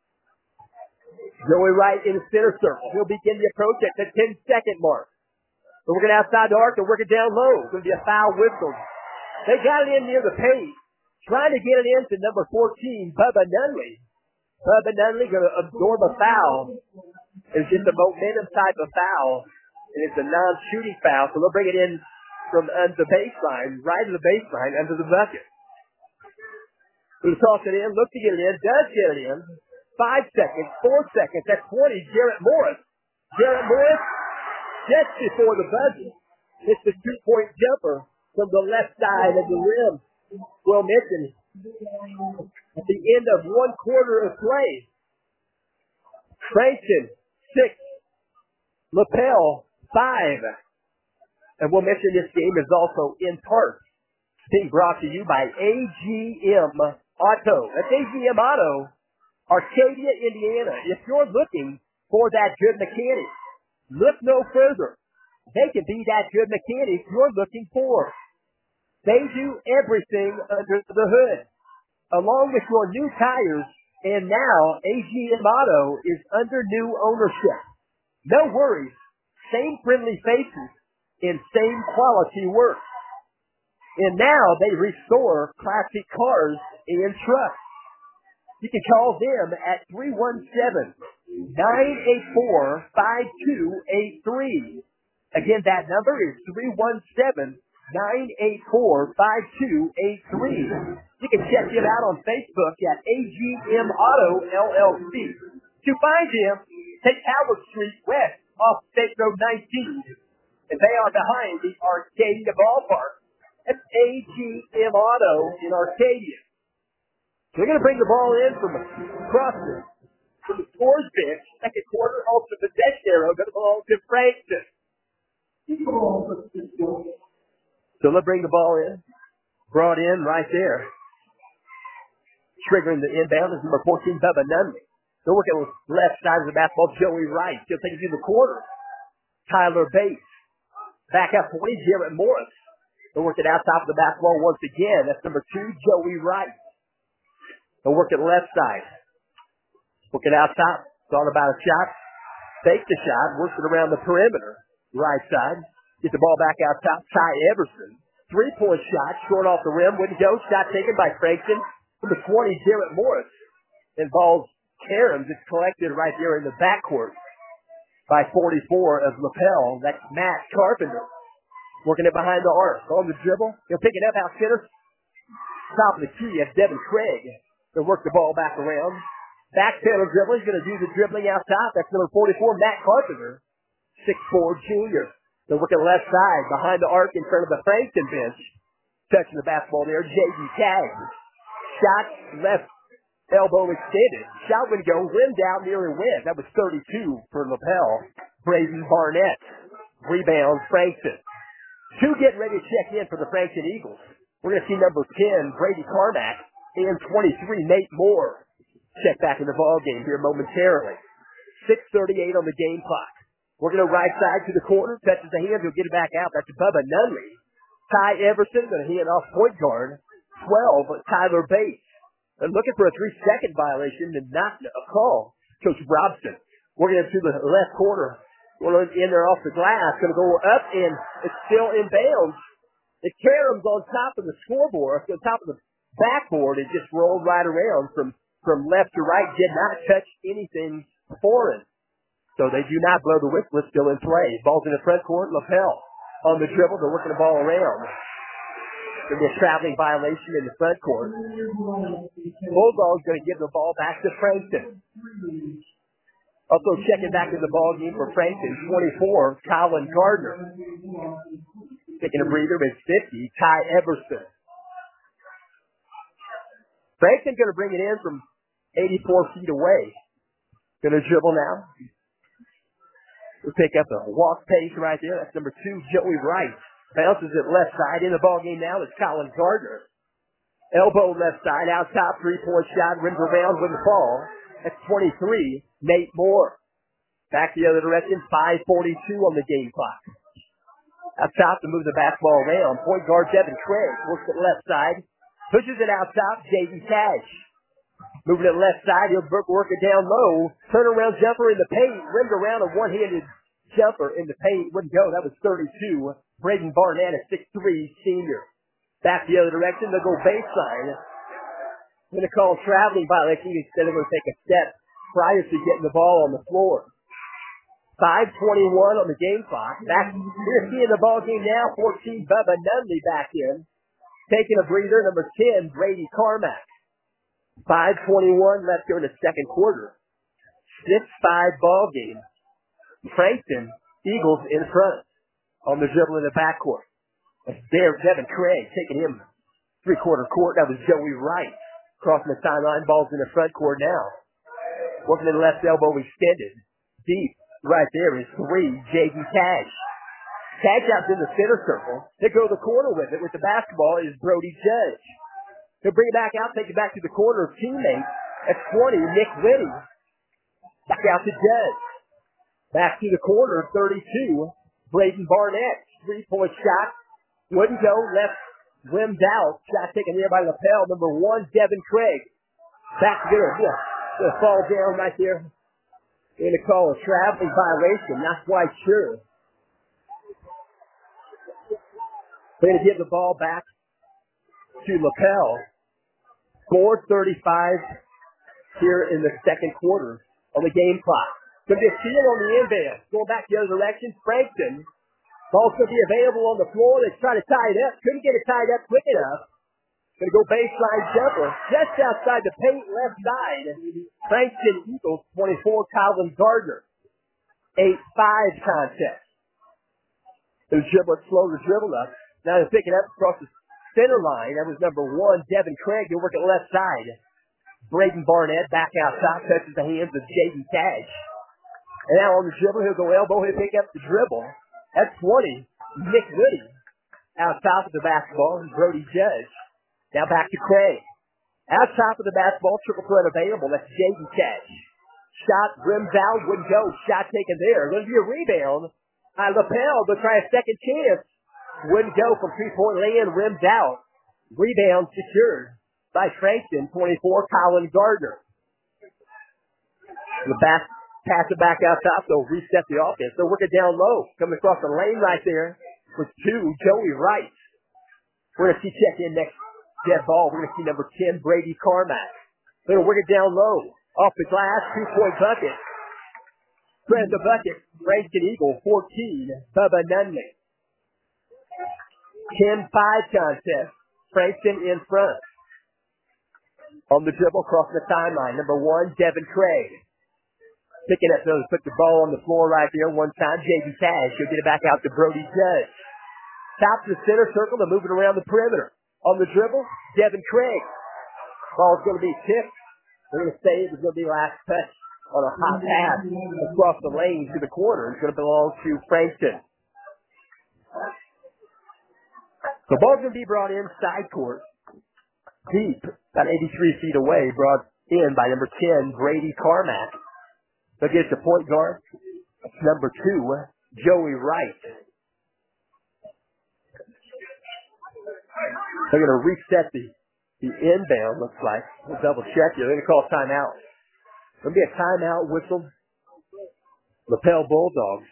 Joey Wright in the center circle. He'll begin the approach at the 10-second mark. So we're going to outside the arc and work it down low. It's going to be a foul whistle. They got it in near the paint. Trying to get it into number 14, Bubba Nunley. Bubba Nunley going to absorb a foul. It's just a momentum type of foul. And it's a non-shooting foul. So they'll bring it in from under the baseline, right to the baseline, under the bucket. We'll toss it in, look to get it in, does get it in. 5 seconds, 4 seconds, that's 20, Jarrett Morris. Jarrett Morris, just before the buzzer, hits the two-point jumper from the left side of the rim. Will Mitchell at the end of 1 quarter of play. Cranston, 6. Lapel, 5. And we'll mention this game is also in part being brought to you by AGM Auto. That's AGM Auto, Arcadia, Indiana. If you're looking for that good mechanic, look no further. They can be that good mechanic you're looking for. They do everything under the hood, along with your new tires, and now AGM Auto is under new ownership. No worries. Same friendly faces in same quality work. And now they restore classic cars and trucks. You can call them at 317-984-5283. Again, that number is 317-984-5283. You can check them out on Facebook at AGM Auto LLC. To find them, take Howard Street west off State Road 19. And they are behind the Arcadia Ballpark. That's AGM Auto in Arcadia. They're going to bring the ball in from across from the scorer's bench. Second quarter, off to the deck arrow. Going to ball to Franklin. So they'll bring the ball in. Brought in right there. Triggering the inbound is number 14, Bubba Nunley. They're working left side of the basketball. Joey Wright. He'll take it to the corner. Tyler Bates. Back out 20, Jarrett Morris. They're working out top of the basketball once again. That's number 2, Joey Wright. They'll work it left side. Working out top. Thought about a shot. Fake the shot. Works it around the perimeter. Right side. Get the ball back out top. Ty Everson. 3-point shot. Short off the rim. Wouldn't go. Shot taken by Frankton. Number 20, Jarrett Morris. Involves Karams. It's collected right there in the backcourt by 44 of Lapel. That's Matt Carpenter. Working it behind the arc. On the dribble. He'll pick it up out center. Top of the key. That's Devin Craig. He'll work the ball back around. Back pedal dribble. He's going to do the dribbling out top. That's number 44, Matt Carpenter. 6'4 junior. They're working left side. Behind the arc in front of the Frankton bench. Touching the basketball there. J.D. Tagg. Shot left elbow extended. Shot would go. Rimmed out nearly win. That was 32 for Lapel. Braden Barnett. Rebound Frankton. 2 getting ready to check in for the Frankton Eagles. We're going to see number 10, Brady Carmack, and 23, Nate Moore. Check back in the ball game here momentarily. 6:38 on the game clock. We're going to right side to the corner. Touches the hand. He'll get it back out. That's Bubba Nunley. Ty Everson going to hand off point guard. 12, Tyler Bates. They're looking for a 3-second violation and not a call. Coach Robson. We're going to the left corner. We're in there off the glass. Going to go up, and it's still in bounds. It Karams on top of the scoreboard, on top of the backboard. It just rolled right around from left to right. Did not touch anything foreign. So they do not blow the whistle. It's still in play. Ball's in the front court. Lapel on the dribble. They're working the ball around. There'll be a traveling violation in the front court. Bulldogs going to give the ball back to Frankton. Also checking back in the ball game for Frankton, 24, Colin Gardner. Taking a breather with 50, Ty Everson. Frankton going to bring it in from 84 feet away. Going to dribble now. We'll pick up a walk pace right there. That's number 2, Joey Wright. Bounces it left side. In the ball game now is Colin Gardner. Elbow left side, out top, 3-point shot, rims around, wouldn't fall. That's 23, Nate Moore. Back the other direction, 5:42 on the game clock. Out top to move the basketball around. Point guard Devin Craig works it left side. Pushes it out top, J.D. Cash. Moving it left side, he'll work it down low. Turnaround jumper in the paint. Rimmed around a one-handed jumper in the paint. Wouldn't go. That was 32. Braden Barnett, a 6'3 senior. Back the other direction, they'll go baseline. Going to call traveling violation instead of going to take a step prior to getting the ball on the floor. 5:21 on the game clock. Back here, seeing the ball game now. 14, Bubba Nunley back in. Taking a breather, number 10, Brady Carmack. 5:21 left here in the second quarter. 6-5 ball game. Frankton, Eagles in front on the dribble in the backcourt. That's Devin Craig taking him three-quarter court. That was Joey Wright. Crossing the sideline, ball's in the front court now. Working in the left elbow extended. Deep. Right there is 3, J.D. Cash. Cash out in the center circle. They go to the corner with it. With the basketball is Brody Judge. He'll bring it back out, take it back to the corner. Teammate at 20, Nick Whitty. Back out to Judge. Back to the corner, 32, Braden Barnett. 3-point shot. Wouldn't go. Left rimmed out. Shot taken there by Lapel. Number 1, Devin Craig. Back together. Gonna fall down right there. Going to call a traveling violation. Not quite sure. They're going to give the ball back to Lapel. 4:35 here in the second quarter on the game clock. Going to be a steal on the inbound. Going back the other direction. Frankton. Ball's going to be available on the floor. They try to tie it up. Couldn't get it tied up quick enough. Going to go baseline jumper. Just outside the paint, left side. Frankton Eagles, 24, Colin Gardner. 8-5 contest. The dribbler slow to dribble up. Now they're picking up across the center line. That was number 1, Devin Craig. They'll work it left side. Braden Barnett back outside. Touches the hands of J.D. Cash. And now on the dribble, he'll go elbow. He'll pick up the dribble. That's 20, Nick Whitty. Out top of the basketball, Brody Judge. Now back to Craig. Out top of the basketball, triple threat available. That's J.D. Cash. Shot rims out, wouldn't go. Shot taken there. Going to be a rebound. Lapel, but try a second chance. Wouldn't go from 3-point land, rims out. Rebound secured by Frankston, 24, Colin Gardner. The pass it back out top, they'll reset the offense. They'll work it down low. Coming across the lane right there with 2, Joey Wright. We're going to see check in next dead ball. We're going to see number 10, Brady Carmack. They're going to work it down low. Off the glass, 2-point bucket. Spread the bucket. Frankston Eagle, 14, Bubba Nunley. 10-5 contest. Frankston in front. On the dribble, crossing the timeline. Number 1, Devin Craig. Picking up those, put the ball on the floor right there one time. J.B. Cash. He'll get it back out to Brody Judge. Top to the center circle. They're moving around the perimeter. On the dribble, Devin Craig. Ball's going to be tipped. They're going to say it was going to be last touch on a hot pass across the lane to the corner. It's going to belong to Frankston. The ball's going to be brought in side court. Deep, about 83 feet away, brought in by number 10, Brady Carmack. They'll get the point guard. Number 2, Joey Wright. They're going to reset the inbound, looks like. We'll double check here. They're going to call timeout. There'll be a timeout whistle. Lapel Bulldogs.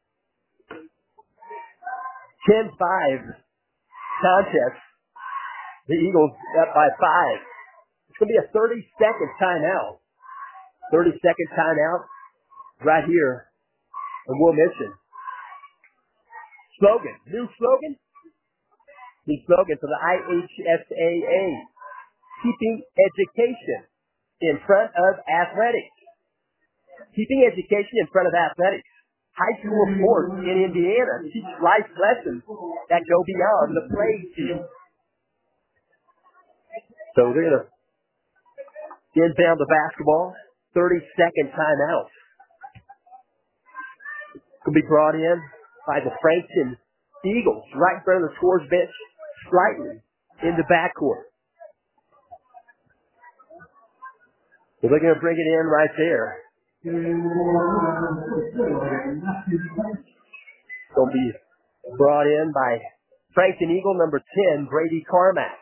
10-5 contest. The Eagles up by 5. It's going to be a 30-second timeout. 30-second timeout right here. And we'll mention. Slogan. New slogan. The slogan for the IHSAA. Keeping education in front of athletics. Keeping education in front of athletics. High school sports in Indiana teach life lessons that go beyond the play field. So they're going to inbound the basketball. 30-second timeout. Will be brought in by the Frankston Eagles right in front of the scores bench, slightly in the backcourt. So they're going to bring it in right there. Going to be brought in by Frankston Eagle number 10, Brady Carmack.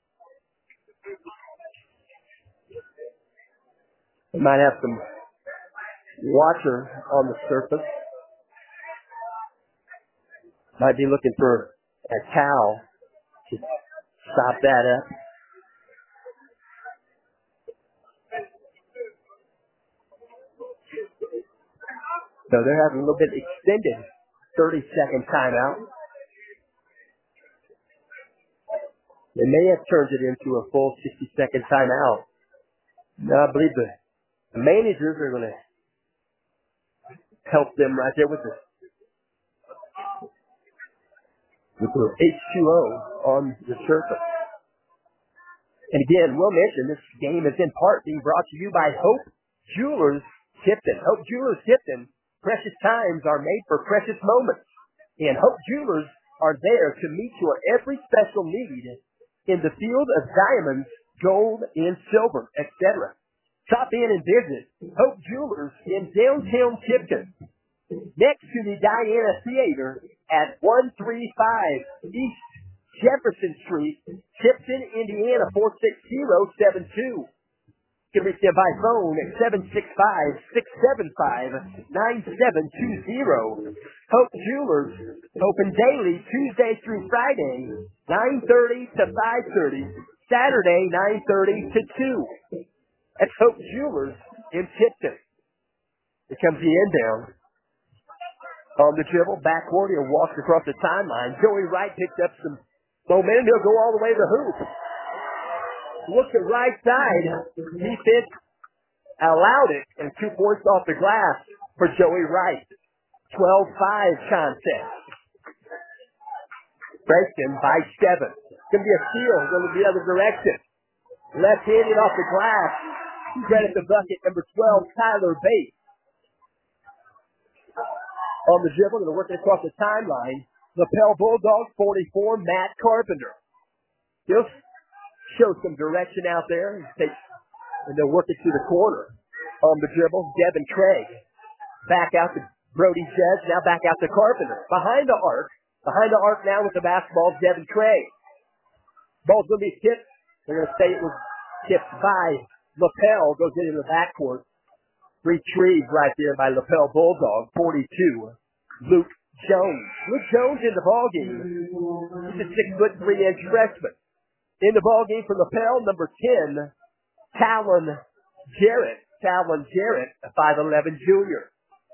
They might have some water on the surface. Might be looking for a towel to stop that up. So they're having a little bit extended 30-second timeout. They may have turned it into a full 60-second timeout. No, I believe the managers are going to help them right there with the H2O on the surface. And again, we'll mention this game is in part being brought to you by Hope Jewelers Tipton. Hope Jewelers Tipton. Precious times are made for precious moments. And Hope Jewelers are there to meet your every special need in the field of diamonds, gold, and silver, etc. Stop in and visit Hope Jewelers in downtown Tipton, next to the Diana Theater at 135 East Jefferson Street, Tipton, Indiana, 46072. You can reach them by phone at 765-675-9720. Hope Jewelers, open daily Tuesday through Friday, 9:30 to 5:30, Saturday, 9:30 to 2. That's Hope Jewelers in Tipton. Here comes the inbound. On the dribble, backcourt, he'll walk across the timeline. Joey Wright picked up some momentum. He'll go all the way to the hoop. Look at right side. Defense allowed it, and 2 points off the glass for Joey Wright. 12-5 contest. Frankston by 7. It's going to be a steal going the other direction. Left-handed off the glass. Credit the bucket, number 12, Tyler Bates. On the dribble, they're working across the timeline. Lapel Bulldogs, 44, Matt Carpenter. He'll show some direction out there, and they'll work it to the corner. On the dribble, Devin Craig. Back out to Brody Judge, now back out to Carpenter. Behind the arc now with the basketball is Devin Craig. Ball's going to be tipped. They're going to say it was tipped by Lapel. Goes into the backcourt. Retrieved right there by Lapel Bulldog, 42. Luke Jones. Luke Jones in the ballgame. He's a 6'3" freshman. In the ballgame for Lapel, number 10, Talon Jarrett. Talon Jarrett, a 5'11" junior.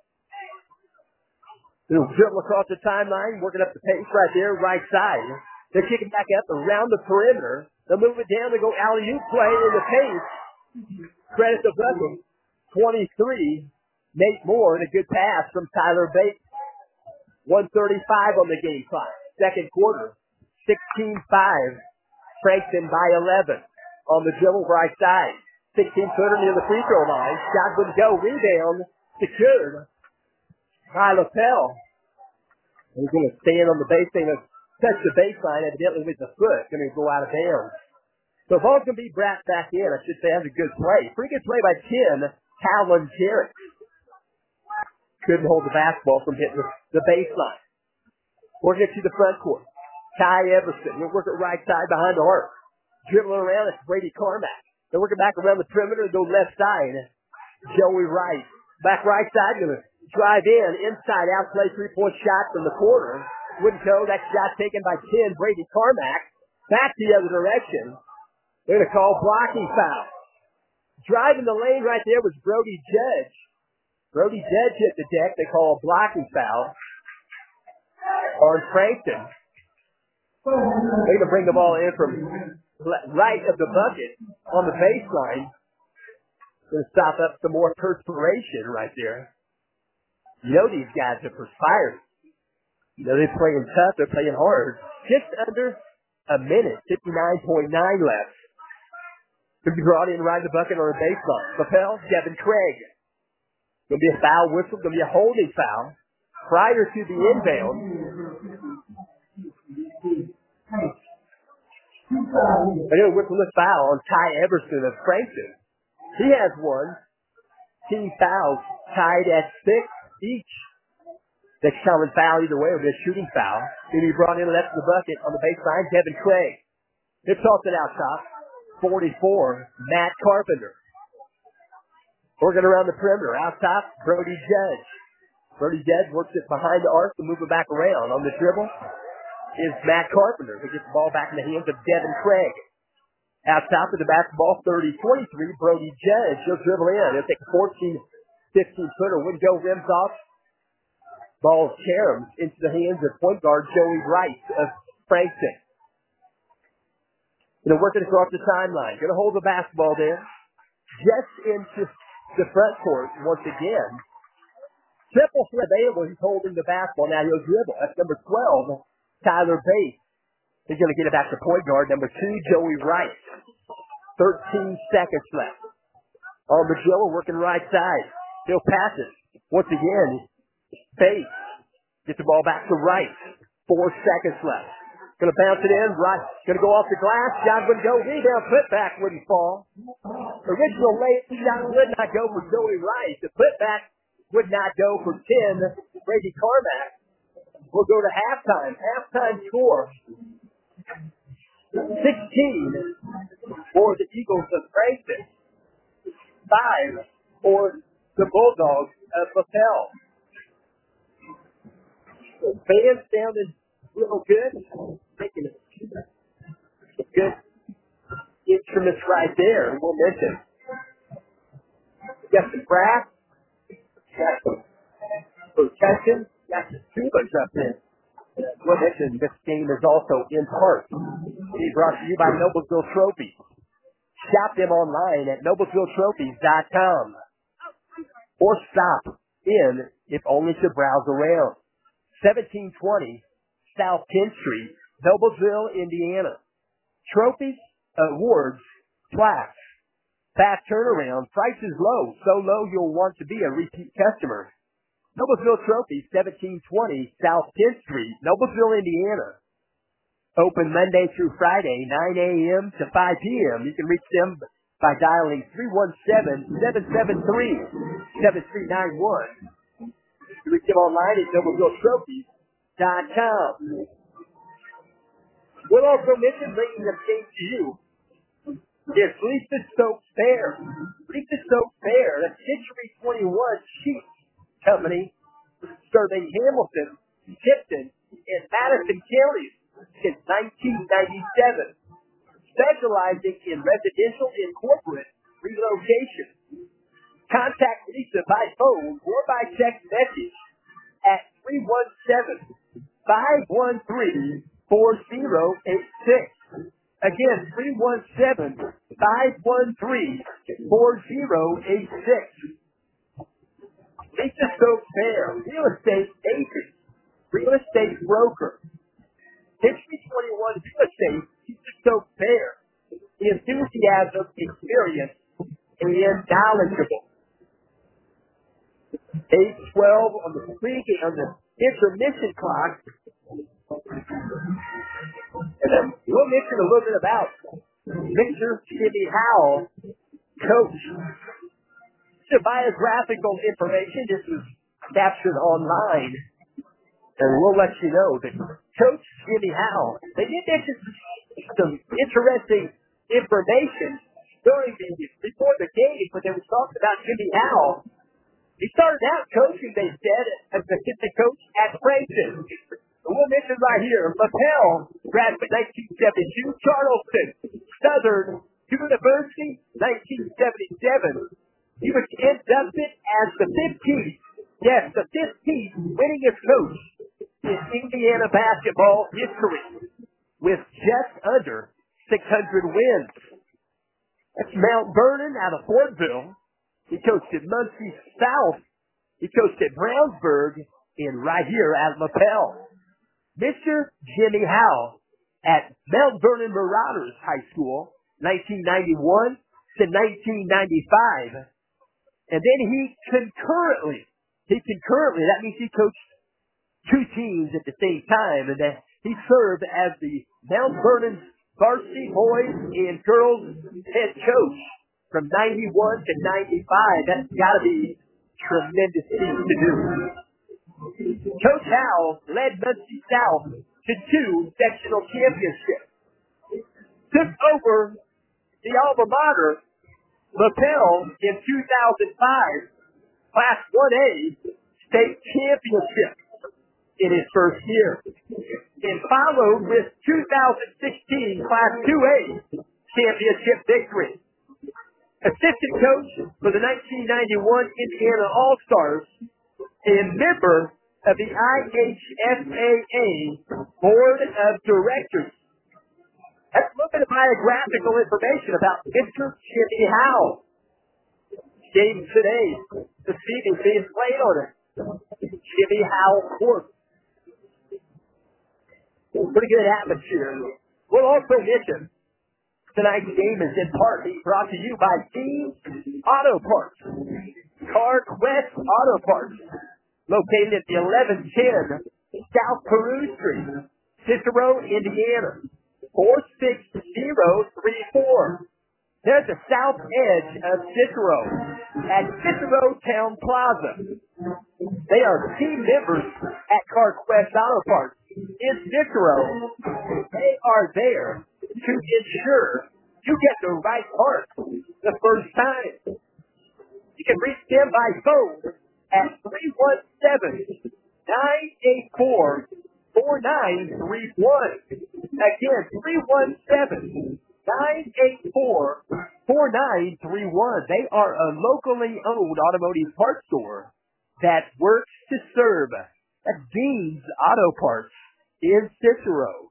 They'll dribble across the timeline, working up the pace right there, right side. They're kicking back up around the perimeter. They'll move it down. They go alley-oop play in the pace. Credit the bucket. 23, Nate Moore, and a good pass from Tyler Bates. 1:35 on the game clock. Second quarter. 16-5. Frankston by 11. On the dribble right side. 16-footer near the free throw line. Shot wouldn't go. Rebound secured by Lapel. He's going to stand on the base. They're going to touch the baseline evidently with the foot. Going to go out of bounds. So the ball's going to be brought back in. I should say that's a good play. Pretty good play by 10, Talon Jarrett. Couldn't hold the basketball from hitting the baseline. Working it to the front court. Ty Everson. He'll work it right side behind the arc. Dribbling around, it's Brady Carmack. They're working back around the perimeter and go left side. Joey Rice. Back right side, going to drive in. Inside out play, three-point shot from the corner. Wouldn't go. That shot taken by 10, Brady Carmack. Back the other direction. They're going to call blocking foul. Driving the lane right there was Brody Judge. Brody Judge hit the deck. They call a blocking foul on Frankston. They're going to bring the ball in from right of the bucket on the baseline. Going to stop up some more perspiration right there. You know these guys are perspiring. You know they're playing tough. They're playing hard. Just under a minute. 59.9 left. Going to be brought in right of the bucket on the baseline. Lapel, Devin Craig. Going to be a foul whistle. Going to be a holding foul prior to the inbound. They're going to whistle this foul on Ty Everson of Frankston. He has one. Team fouls tied at 6 each. Next common foul either way will be a shooting foul. Going to be brought in left of the bucket on the baseline. Devin Craig. They tossed it out top. 44, Matt Carpenter. Working around the perimeter. Out top, Brody Judge. Brody Judge works it behind the arc to move it back around. On the dribble is Matt Carpenter, who gets the ball back in the hands of Devin Craig. Out top of the basketball, 30-23, Brody Judge. He'll dribble in. He'll take a 15-footer. Wouldn't go, rims off. Ball caroms into the hands of point guard Joey Rice of Frankston. Going to work it across the timeline. Going to hold the basketball there. Just into the front court once again. Triple threat available. He's holding the basketball. Now he'll dribble. That's number 12, Tyler Bates. He's going to get it back to point guard. Number 2, Joey Rice. 13 seconds left. On the dribble, working right side. He'll pass it. Once again, Bates gets the ball back to Rice. 4 seconds left. Going to bounce it in. Right. Going to go off the glass. Shot wouldn't go. Rebound. Putback wouldn't fall. Original late shot would not go for Joey Rice. The putback would not go for 10, Brady Carmack. We'll go to halftime. Halftime score. 16 for the Eagles of Frankston. 5 for the Bulldogs of Lapel. Fans sounded real good. Making good instruments right there. We'll mention. Got some brass. Got some percussion. Got some tubas up there. We'll mention this game is also in part brought to you by Noblesville Trophies. Shop them online at noblesvilletrophies.com. Or stop in if only to browse around. 1720 South 10th Street, Noblesville, Indiana. Trophies, awards, plaques, fast turnaround, prices low, so low you'll want to be a repeat customer. Noblesville Trophies, 1720 South 10th Street, Noblesville, Indiana. Open Monday through Friday, 9 a.m. to 5 p.m. You can reach them by dialing 317-773-7391. You reach them online at NoblesvilleTrophies.com. We'll also mention bringing the game to you is Lisa Stokes Fair. Lisa Stokes Fair, a Century 21 sheep company serving Hamilton, Tipton, and Madison counties since 1997, specializing in residential and corporate relocation. Contact Lisa by phone or by text message at 317-513-4086. Again, 317-513-4086. Lisa Stokes Fair, real estate agent, real estate broker. Century 21 Real Estate, Lisa Stokes Fair, enthusiasm, experience, and knowledgeable. Age 12 on the intermission clock. And then we'll mention a little bit about Mr. Jimmy Howell, coach. Some biographical information. This was captured online. And we'll let you know that Coach Jimmy Howell, they did mention some interesting information before the game, but they were talking about Jimmy Howell. He started out coaching, they said, as the assistant coach at Creighton. We'll mention right here, Lapel, graduate 1972, Charleston Southern University, 1977. He was inducted as the 15th winningest coach in Indiana basketball history with just under 600 wins. That's Mount Vernon out of Fortville. He coached at Muncie South. He coached at Brownsburg and right here at Lapel. Mr. Jimmy Howell at Mount Vernon Marauders High School, 1991 to 1995. And then he concurrently, that means he coached two teams at the same time, and then he served as the Mount Vernon varsity boys and girls head coach from 91 to 95. That's got to be tremendous thing to do. Coach Howell led Muncie South to 2 sectional championships. Took over the alma mater, Lapel, in 2005, Class 1A state championship in his first year. And followed with 2016 Class 2A championship victory. Assistant coach for the 1991 Indiana All-Stars and member of the IHSAA Board of Directors. Let's look at the biographical information about Mr. Jimmy Howell. Game today, this evening being played on it. Jimmy Howell Court. Pretty good atmosphere. We'll also mention tonight's game is in part being brought to you by Dean's Auto Parts. CarQuest Auto Parts, located at the 1110 South Peru Street, Cicero, Indiana, 46034. They're at the south edge of Cicero, at Cicero Town Plaza. They are team members at CarQuest Auto Parts in Cicero. They are there to ensure you get the right part the first time. You can reach them by phone at 317-984-4931. Again, 317-984-4931. They are a locally owned automotive parts store that works to serve. That's Dean's Auto Parts in Cicero.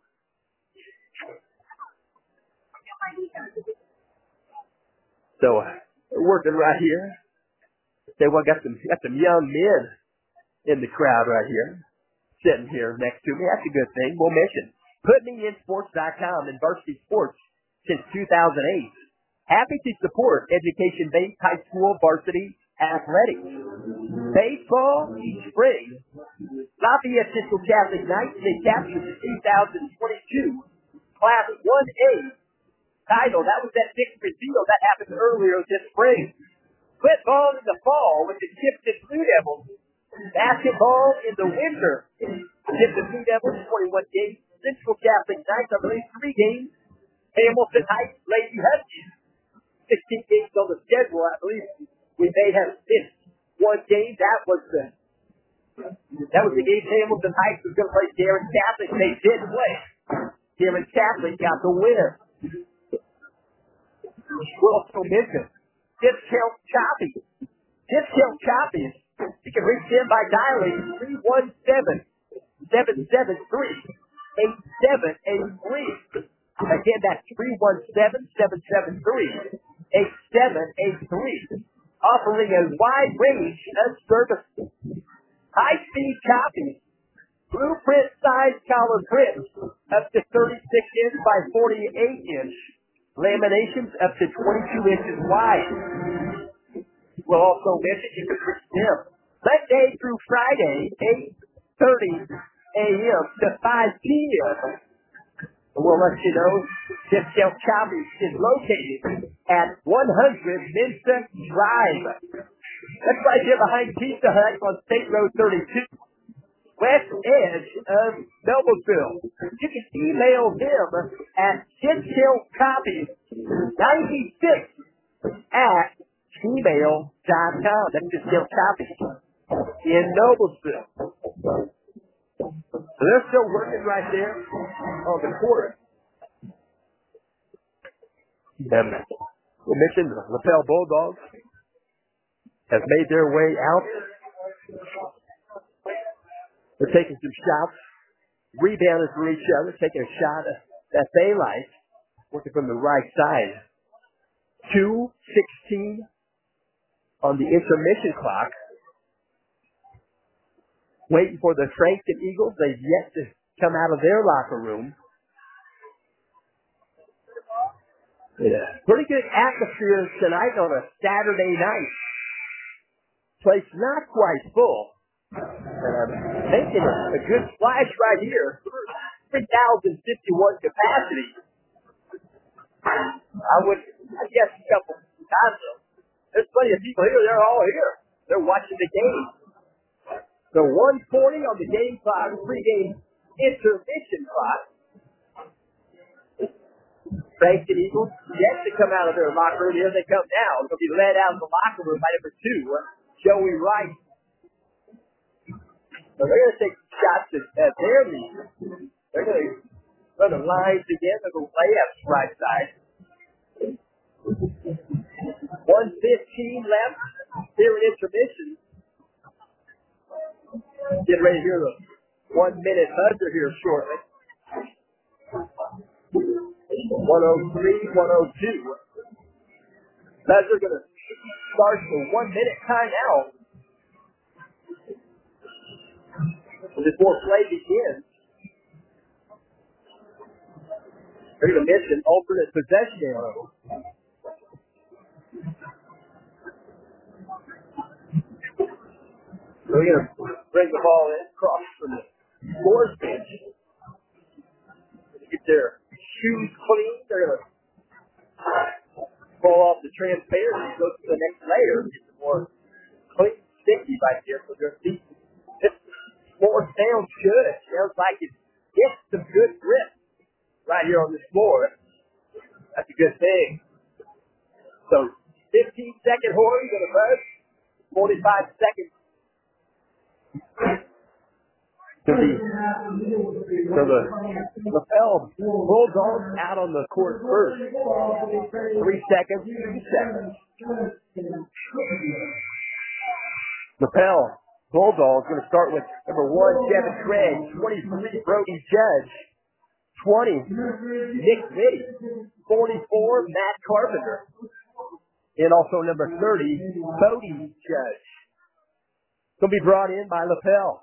So we're working right here. They got some young men in the crowd right here, sitting here next to me. That's a good thing. We'll mention PutMeInSports.com and Varsity Sports since 2008. Happy to support education-based high school varsity athletics. Baseball each spring. Lafayette Central Catholic Knights, they captured the 2022 Class 1A title. That was that victory field. That happened earlier this spring. Football in the fall with the Tifton Blue Devils. Basketball in the winter. Tifton Blue Devils, 21 games. Central Catholic Knights, I believe, 3 games. Hamilton Heights Lady Huskies, 16 games on the schedule. I believe we may have missed 1 game. That was the game Hamilton Heights was going to play Darren Catholic. They did play. Darren Catholic got the winner. We'll also mention Discount Choppy. Discount Choppy. You can reach them by dialing 317-773-8783. Again, that's 317-773-8783. Offering a wide range of services. High-speed copies. Blueprint size color prints up to 36 inch by 48 inch. Laminations up to 22 inches wide. We'll also mention you can reach them Monday through Friday, 8:30 a.m. to 5 p.m. We'll let you know Discount Copies is located at 100 Minsta Drive. That's right there behind Pizza Hut on State Road 32. West edge of Noblesville. You can email them at discountcopies96@gmail.com. That's Discount Copies in Noblesville. So they're still working right there on the court. We mentioned the Lapel Bulldogs have made their way out. They're taking some shots, rebounding from each other, taking a shot that they like, working from the right side. 2:16 on the intermission clock. Waiting for the Frankston Eagles. They've yet to come out of their locker room. Yeah. Pretty good atmosphere tonight on a Saturday night. Place not quite full. I'm thinking a good splash right here. 3,051 capacity. I guess a couple times though. There's plenty of people here. They're all here. They're watching the game. So 1:40 on the game clock, pregame intermission clock. Frankston Eagles yet to come out of their locker room. Here they come now. They'll be led out of the locker room by number 2, Joey Wright. So they're going to take shots at their lead. They're going to run the lines again. They're going to layups right side. 1:15 left here in intermission. Get ready to hear the 1-minute buzzer here shortly. 1:03, 1:02. Buzzer going to start the 1-minute timeout. Before play begins, they're going to mention alternate possession arrow. So we're going to bring the ball in across from the scores bench. Get their shoes clean. They're going to pull off the transparency, go to the next layer, get some more clean, sticky right here. So they're going to see this floor sounds good. It sounds like it gets some good grip right here on this floor. That's a good thing. So 15-second horn going to buzz. 45 seconds. So the Lapel Bulldogs out on the court first. 3 seconds, 2 seconds. Lapel Bulldogs going to start with number 1, Devin Craig, 23, Brody Judge, 20, Nick Liddy, 44, Matt Carpenter, and also number 30, Bodie Judge. Going to be brought in by Lapel.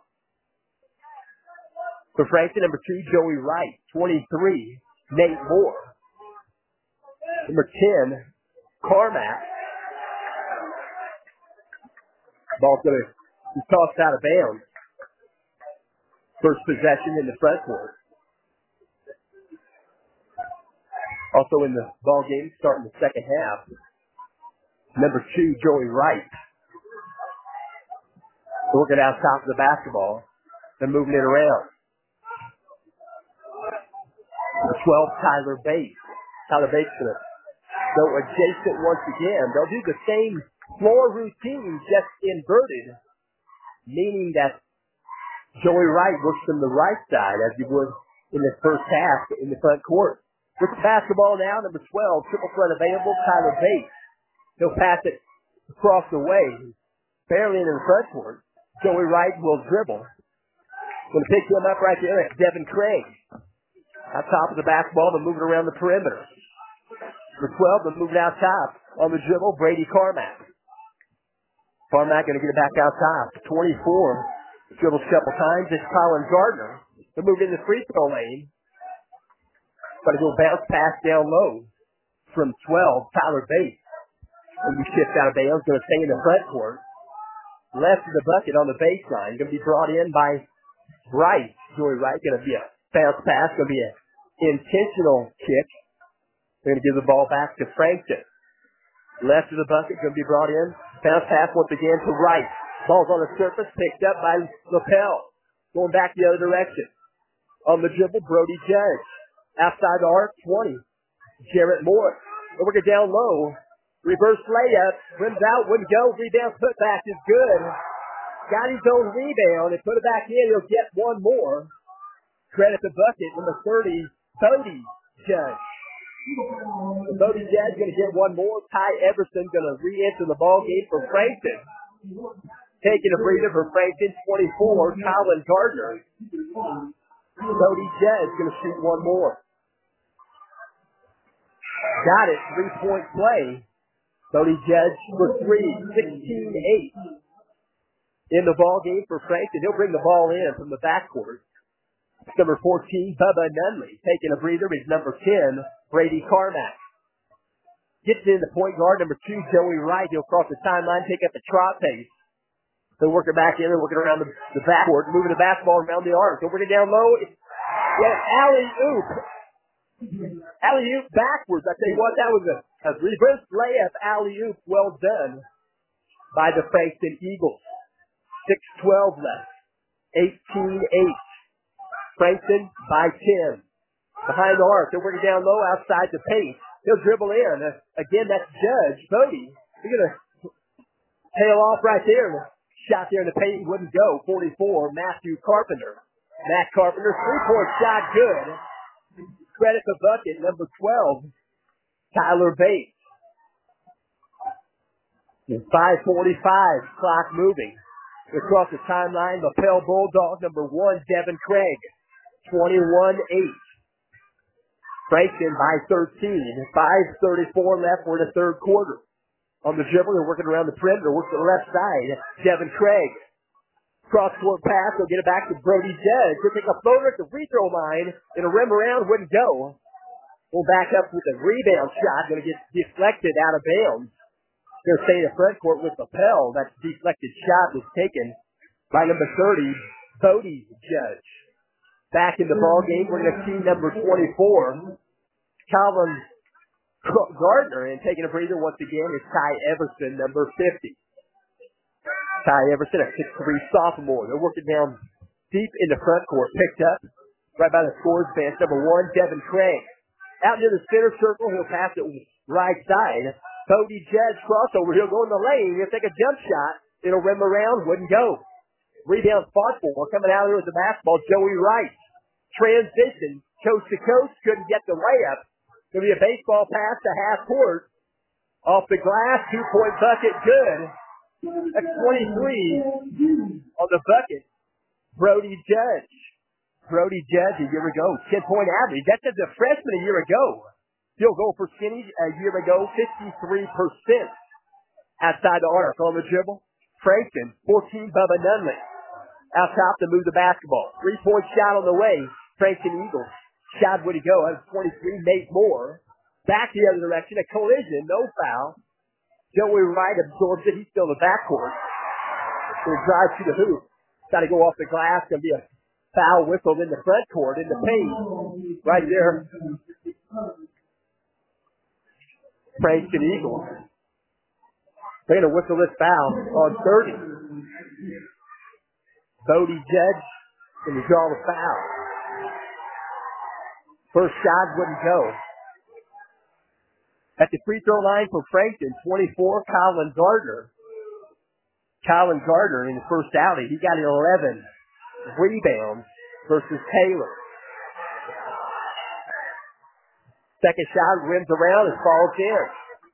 For Frankston, number 2, Joey Wright, 23, Nate Moore, number 10, Carmack. Ball's going to be tossed out of bounds. First possession in the front court. Also in the ball game, starting the second half, number 2, Joey Wright. Working out top of the basketball. They're moving it around. The 12, Tyler Bates. Tyler Bates going to go adjacent once again. They'll do the same floor routine, just inverted, meaning that Joey Wright works from the right side as he would in the first half in the front court. With the basketball now, number 12, triple threat available, Tyler Bates. He'll pass it across the way, barely into the front court. Joey Wright will dribble. Going to pick him up right there at Devin Craig. On top of the basketball, they're moving around the perimeter. Number 12, they're moving out top. On the dribble, Brady Carmack. Carmack going to get it back out top. 24, dribbles a couple times. It's Colin Gardner. They're moving in the free throw lane. Going to go bounce pass down low from 12, Tyler Bates. And we shift out of bounds, going to stay in the front court. Left of the bucket on the baseline, going to be brought in by Wright. Joey Wright, going to be a bounce pass, going to be an intentional kick. They're going to give the ball back to Frankton. Left of the bucket, going to be brought in. Bounce pass once again to Wright. Ball's on the surface, picked up by Lapel. Going back the other direction. On the dribble, Brody Judge. Outside the arc, 20. Jarrett Moore. Over it down low. Reverse layup. Rims out, wouldn't go. Rebound put back is good. Got his own rebound and put it back in. He'll get one more. Credit the bucket, number 30, Bodie Judge. Bodie Judge going to get one more. Ty Everson going to re-enter the ball game for Frankton. Taking a breather for Frankton, 24, Colin Gardner. Bodie Judge going to shoot one more. Got it, 3-point play. Bodie Judge for 3, 16-8. In the ball game for Frankton. He'll bring the ball in from the backcourt. Number 14, Bubba Nunley. Taking a breather is number 10, Brady Carmack. Gets in the point guard, number 2, Joey Wright. He'll cross the timeline, take up the trot pace. They'll work it back in. They're working around the backcourt, moving the basketball around the arc. They'll bring it down low. Yeah, alley-oop. Alley-oop backwards. I tell you what, that was a reverse layup alley-oop. Well done by the Frankton Eagles. 6:12 left. 18-8. Frankton by 10. Behind the arc. They're working down low outside the paint. He'll dribble in. Again, that's Judge. Bodie. He's going to tail off right there. Shot there in the paint wouldn't go. 44, Matthew Carpenter. Matt Carpenter, 3-point shot, good. Credit the bucket, number 12, Tyler Bates. 5:45, clock moving. Across the timeline, Lapel Bulldog, number 1, Devin Craig. 21-8. Frankton by 13. 5:34 left. We're in the third quarter. On the dribble, they're working around the perimeter. Works to the left side. Devin Craig. Cross-court pass. They'll get it back to Brody Judge. He'll take a floater at the free throw line. It'll rim around. Wouldn't go. We'll back up with a rebound shot. Going to get deflected out of bounds. Going to stay in the front court with Lapel. That deflected shot was taken by number 30, Bodie Judge. Back in the ball game, we're going to see number 24, Colin Gardner, and taking a breather once again is Ty Everson, number 50. Ty Everson, a 6'3" sophomore. They're working down deep in the front court. Picked up right by the scores bench. Number 1, Devin Craig. Out near the center circle, he'll pass it right side. Bodie Judge crossover. He'll go in the lane. He'll take a jump shot. It'll rim around. Wouldn't go. Rebound spot for coming out here with the basketball, Joey Wright. Transition, coast to coast, couldn't get the layup. Going to be a baseball pass to half court. Off the glass, 2-point bucket, good. That's 23 on the bucket. Brody Judge. Brody Judge a year ago, 10-point average. That's as a freshman a year ago. Field goal percentage a year ago, 53% outside the arc. On the dribble, Frankton, 14, Bubba Nunley. Out top to move the basketball. 3-point shot on the way. Frankton Eagles. Shot would he go? That was 23, Nate Moore. Back the other direction. A collision, no foul. Joey Wright absorbs it. He's still in the backcourt. Going to drive to the hoop. Got to go off the glass. Going to be a foul whistled in the front court, in the paint. Right there. Frankston Eagles. They're going to whistle this foul on 30. Bodie Judge going to draw the foul. First shot wouldn't go. At the free throw line for Frankston, 24, Colin Gardner. Colin Gardner in the first outing, he got 11 rebounds versus Taylor. Second shot rims around and falls in.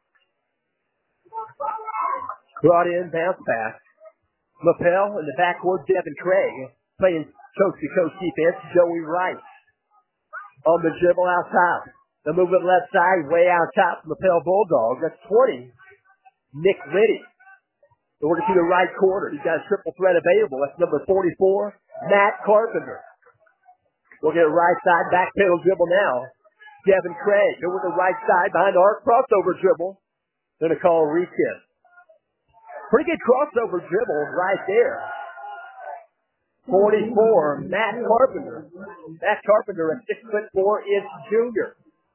Brought in, bounce pass. Lapel in the backcourt, Devin Craig. Playing coach-to-coach defense, Joey Wright. On the dribble outside. The movement left side, way out top, Lapel Bulldogs. That's 20. Nick Liddy. They're working to the right corner. He's got a triple threat available. That's number 44, Matt Carpenter. We'll get it right side, back pedal dribble now. Devin Craig over the right side behind the arc, crossover dribble. Going to call a reach-in. Pretty good crossover dribble right there. 44, Matt Carpenter. Matt Carpenter, a 6'4" junior.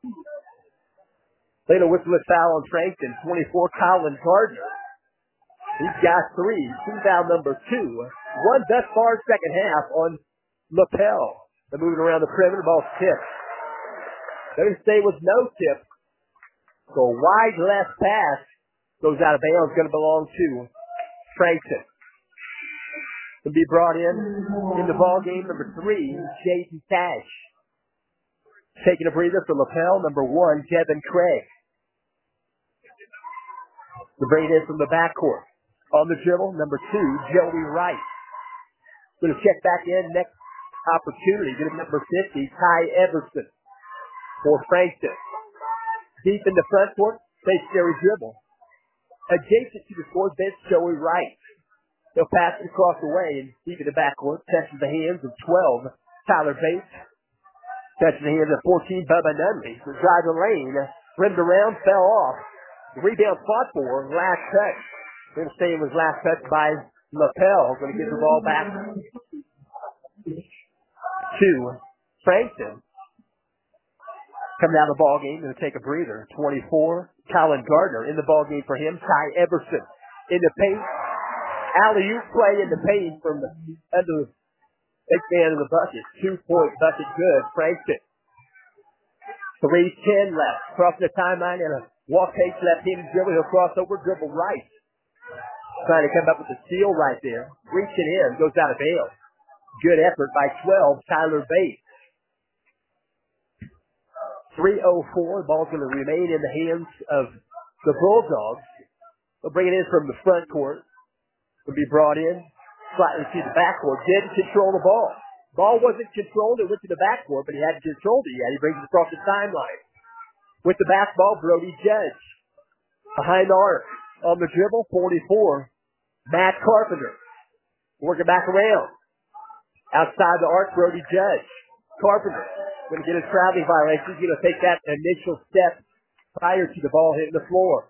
Later whistle a foul on Frankston. 24, Colin Gardner. He's got 3. Team foul number 2. One thus far second half on Lapel. They're moving around the perimeter. Ball's tipped. They're going to stay with no tip. So a wide left pass goes out of bounds. Going to belong to Frankston. To be brought in the ball game, number 3, Jaden Tash. Taking a breather for Lapel, number 1, Devin Craig. The bring in from the backcourt. On the dribble, number 2, Joey Wright. Going to check back in next opportunity. Get number 50, Ty Everson for Frankston. Deep in the front court, stationary dribble. Adjacent to the score bench, Joey Wright. He'll pass it across the way and deep in the backcourt. Touches the hands of 12, Tyler Bates. Touches the hands of 14, Bubba Nunley. So drive the lane, rimmed around, fell off. The rebound fought for, last touch. Going to say it was last touch by Lapel. Going to get the ball back to Frankston. Coming out of the ball game, going to take a breather. 24, Colin Gardner in the ball game for him. Ty Everson in the paint. Alley-oop play in the paint from the under the big man of the bucket. 2-point bucket good. Frankston. 3:10 left. Crossing the timeline and a walk pace left-handed dribble. He'll cross over, dribble right. Trying to come up with a steal right there. Reaching in, goes out of bounds. Good effort by 12, Tyler Bates. 3:04. Ball's going to remain in the hands of the Bulldogs. They'll bring it in from the front court. Will be brought in slightly to the backcourt. Didn't control the ball. Ball wasn't controlled. It went to the backcourt, but he hadn't controlled it yet. He brings it across the timeline. With the basketball, Brody Judge. Behind the arc. On the dribble, 44, Matt Carpenter. Working back around. Outside the arc, Brody Judge. Carpenter. Going to get his traveling violation. He's going to take that initial step prior to the ball hitting the floor.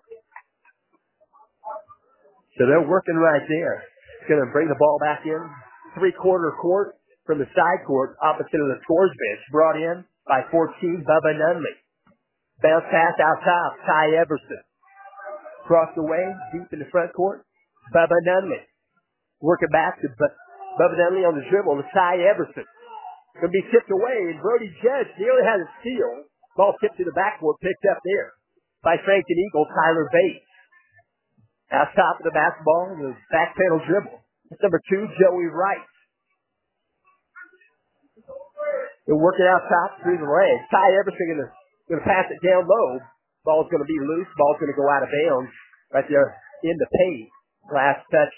So they're working right there. Going to bring the ball back in. Three-quarter court from the side court, opposite of the scores bench. Brought in by 14, Bubba Nunley. Bounce pass out top, Ty Everson. Across the way, deep in the front court, Bubba Nunley. Working back to Bubba Nunley on the dribble to Ty Everson. Going to be tipped away, and Brody Judge nearly had a steal. Ball tipped to the backcourt, picked up there by Frankston Eagle, Tyler Bates. Out top of the basketball, the back pedal dribble. That's number 2, Joey Wright. They're working out top through the leg. Ty Everson going to pass it down low. Ball's going to be loose. Ball's going to go out of bounds right there in the paint. Last touch.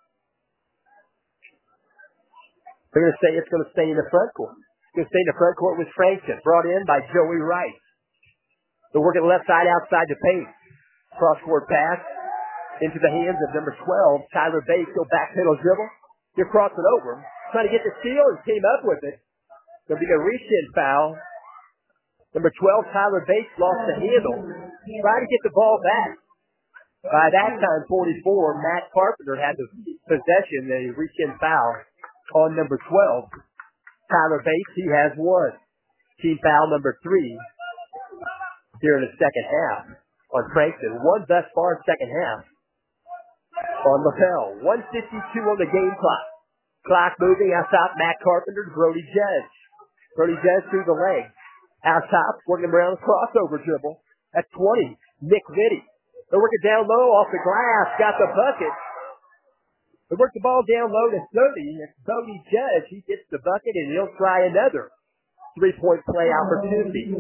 They're going to say it's going to stay in the front court. It's going to stay in the front court with Frankston. Brought in by Joey Wright. They're working left side outside the paint. Cross-court pass into the hands of number 12, Tyler Bates. Go back pedal dribble. He'll cross it over. Trying to get the steal and came up with it. There'll be a reach-in foul. Number 12, Tyler Bates lost the handle. Trying to get the ball back. By that time, 44, Matt Carpenter had the possession. A reach-in foul on number 12. Tyler Bates, he has 1. Team foul number 3 here in the second half on Frankston. One thus far second half on Lapel. 1:52 on the game clock. Clock moving out top. Matt Carpenter to Brody Judge. Brody Judge through the leg. Out top, working around the crossover dribble. At 20, Nick Liddy. They're working down low off the glass. Got the bucket. They work the ball down low to 30. It's Brody Judge. He gets the bucket and he'll try another three-point play opportunity.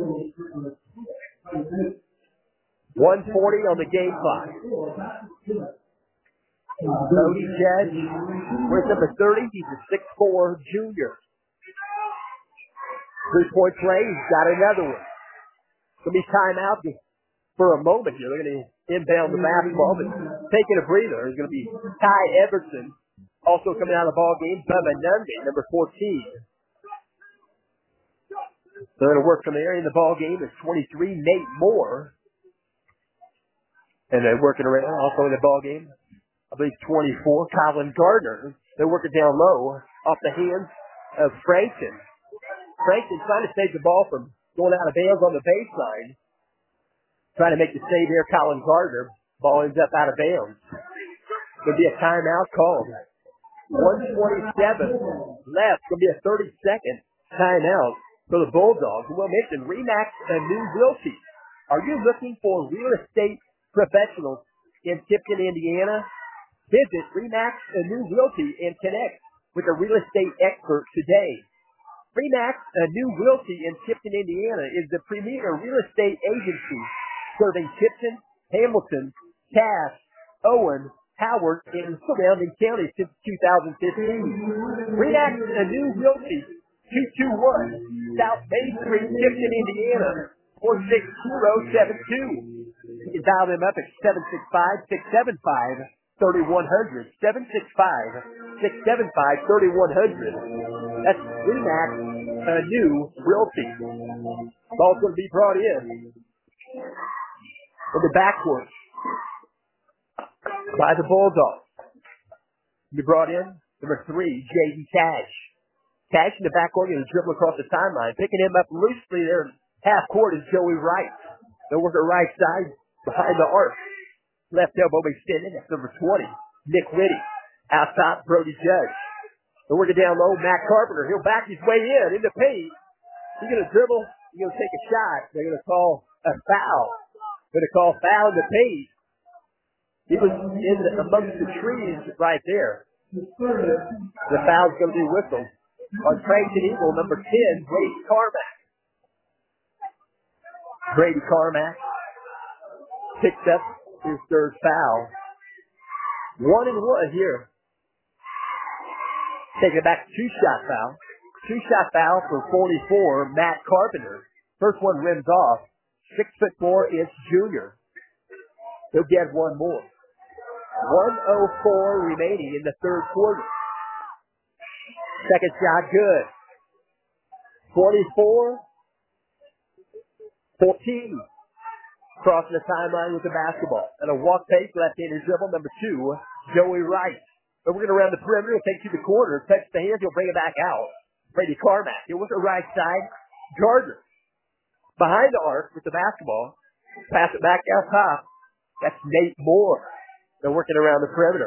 1:40 on the game clock. Brody Judge, with number 30, he's a 6'4 junior. Three-point play, he's got another one. It's going to be timeout for a moment here. They're going to inbound the basketball, but taking a breather is going to be Ty Everson. Also coming out of the ball game, Bubba Nundy, number 14. They're going to work from there in the ball game. It's 23, Nate Moore. And they're working around also in the ball game. I believe 24, Colin Gardner. They're working down low off the hands of Frankton. Frankton trying to save the ball from going out of bounds on the baseline. Trying to make the save there, Colin Gardner. Ball ends up out of bounds. There'll be a timeout called. 1:27 left. There'll be a 30-second timeout for the Bulldogs. We'll mention RE/MAX and New Realty. Are you looking for real estate professionals in Tipton, Indiana? Visit RE/MAX and New Realty and connect with a real estate expert today. RE/MAX and New Realty in Tipton, Indiana is the premier real estate agency serving Tipton, Hamilton, Cass, Owen, Howard, and surrounding counties since 2015. RE/MAX and New Realty, 221 South Main Street, Tipton, Indiana, 46072. You can dial them up at 765-675-3100. 765-675-3100. That's RE/MAX New Realty. Ball's going to be brought in the backcourt by the Bulldogs. Be brought in, number 3, J.D. Cash. Cash in the backcourt, going to dribble across the timeline. Picking him up loosely there in half court is Joey Wright. They'll work the right side behind the arc. Left elbow extended. That's number 20, Nick Liddy. Out top, Brody Judge. They're working down low, Matt Carpenter. He'll back his way in the paint. He's going to dribble. He's going to take a shot. They're going to call a foul. Going to call foul in the paint. He was in amongst the trees right there. The foul's going to be whistled on Frankston Eagle, number 10, Brady Carmack. Brady Carmack picks up his third foul. 1-1 here. Taking it back, two-shot foul. Two-shot foul for 44, Matt Carpenter. First one rims off. 6'4" junior. He'll get one more. 1:04 remaining in the third quarter. Second shot good. 24-14. Crossing the timeline with the basketball. And a walk pace, left-handed dribble, number 2, Joey Wright. But we're going to round the perimeter. He'll take to the corner. Touch the hands. He'll bring it back out. Brady Carmack. He'll work the right side. Gardner. Behind the arc with the basketball. Pass it back out top. That's Nate Moore. They're working around the perimeter.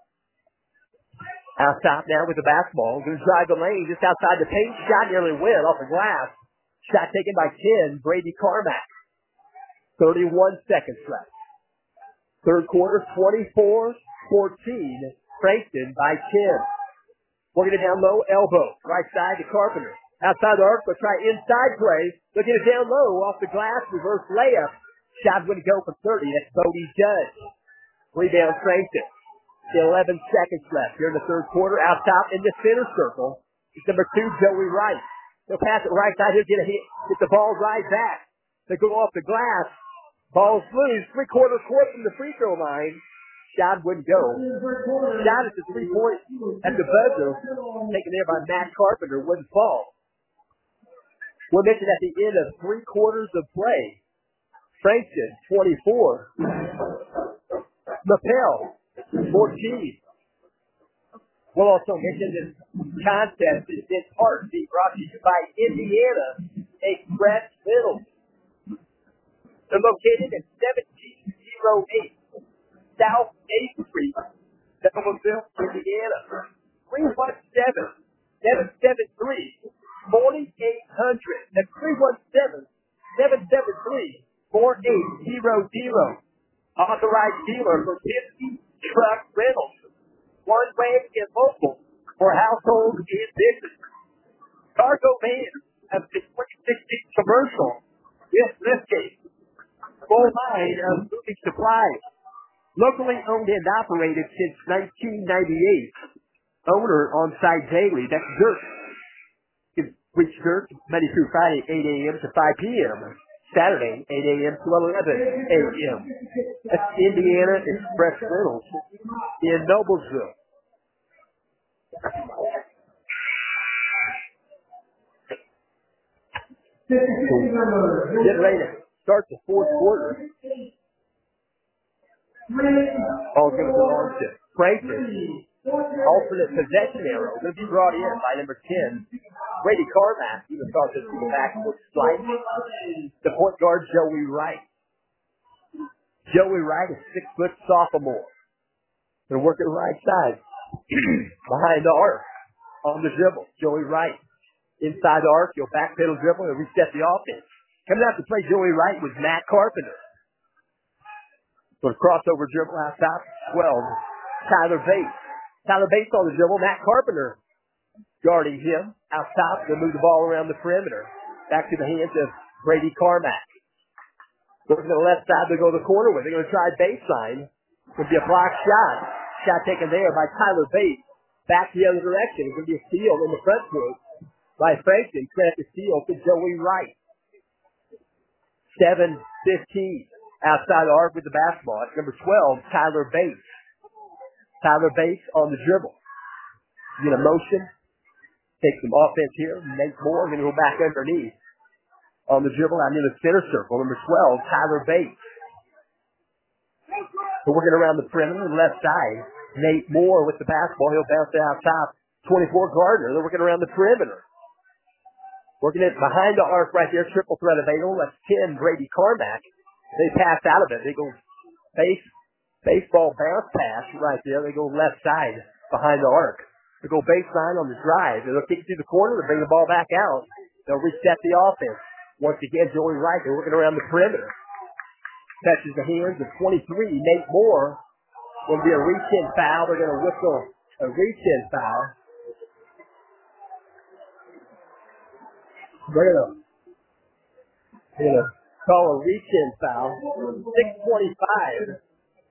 Out top now with the basketball. Going to drive the lane just outside the paint. Shot nearly went off the glass. Shot taken by 10, Brady Carmack. 31 seconds left. Third quarter, 24-14. Frankston by 10. Working it down low, elbow. Right side to Carpenter. Outside the arc, but try inside play. Looking it down low, off the glass, reverse layup. Shot going to go for 30. That's Brody Judge. Rebound Frankston. 11 seconds left here in the third quarter. Out top in the center circle. It's number 2, Joey Wright. He'll pass it right side. He'll get a hit. Get the ball right back. They go off the glass. Ball's loose. Three-quarter court from the free throw line. Shot wouldn't go. Shot at the 3-point at the buzzer. Taken there by Matt Carpenter. Wouldn't fall. We'll mention at the end of 3 quarters of play. Frankston, 24. Lapel, 14. We'll also mention this contest is in part being brought to you by Indiana Express Middle. They're located at 17 877-773-4800. Authorized dealer for Penske Truck Rentals. One way and local for household and business. Cargo vans of the 2016 commercial. Yes, this case. Full line of moving supplies. Locally owned and operated since 1998. Owner on site daily. That's Dirk. You can reach Dirk Monday through Friday, 8 a.m. to 5 p.m. Saturday, 8 a.m. to 11 a.m. That's Indiana Express Rentals in Noblesville. Get ready to start the fourth quarter. All going to belong to Franklin. Alternate possession arrow going to be brought in by number 10, Brady Carmack. He was thought to the backward slide. The point guard, Joey Wright. Joey Wright is 6-foot sophomore. Going to work at right side. Behind the arc. On the dribble, Joey Wright. Inside the arc, he'll backpedal dribble and reset the offense. Coming out to play Joey Wright was Matt Carpenter. So crossover dribble out top, 12. Tyler Bates. Tyler Bates on the dribble. Matt Carpenter guarding him. Out top, they'll move the ball around the perimeter. Back to the hands of Brady Carmack. Looking to the left side, they go to the corner with. They're going to try baseline. Would be a block shot. Shot taken there by Tyler Bates. Back the other direction. It's going to be a steal in the front court by Franklin. Credit the steal to Joey Wright. 7-15. Outside the arc with the basketball. It's number 12, Tyler Bates. Tyler Bates on the dribble. Get a motion. Take some offense here. Nate Moore going to go back underneath. On the dribble out in the center circle. Number 12, Tyler Bates. So working around the perimeter, left side. Nate Moore with the basketball. He'll bounce it out top. 24, Gardner. They're working around the perimeter. Working it behind the arc right there. Triple threat available. That's 10, Brady Carmack. They pass out of it. They go baseball bounce pass right there. They go left side behind the arc. They go baseline on the drive. They'll kick it through the corner. They'll bring the ball back out. They'll reset the offense. Once again, Joey Wright. They're working around the perimeter. Touches the hands of 23, Nate Moore. Going to be a reach-in foul. They're going to whistle a reach-in foul. They're going to call a reach-in foul. 6:25.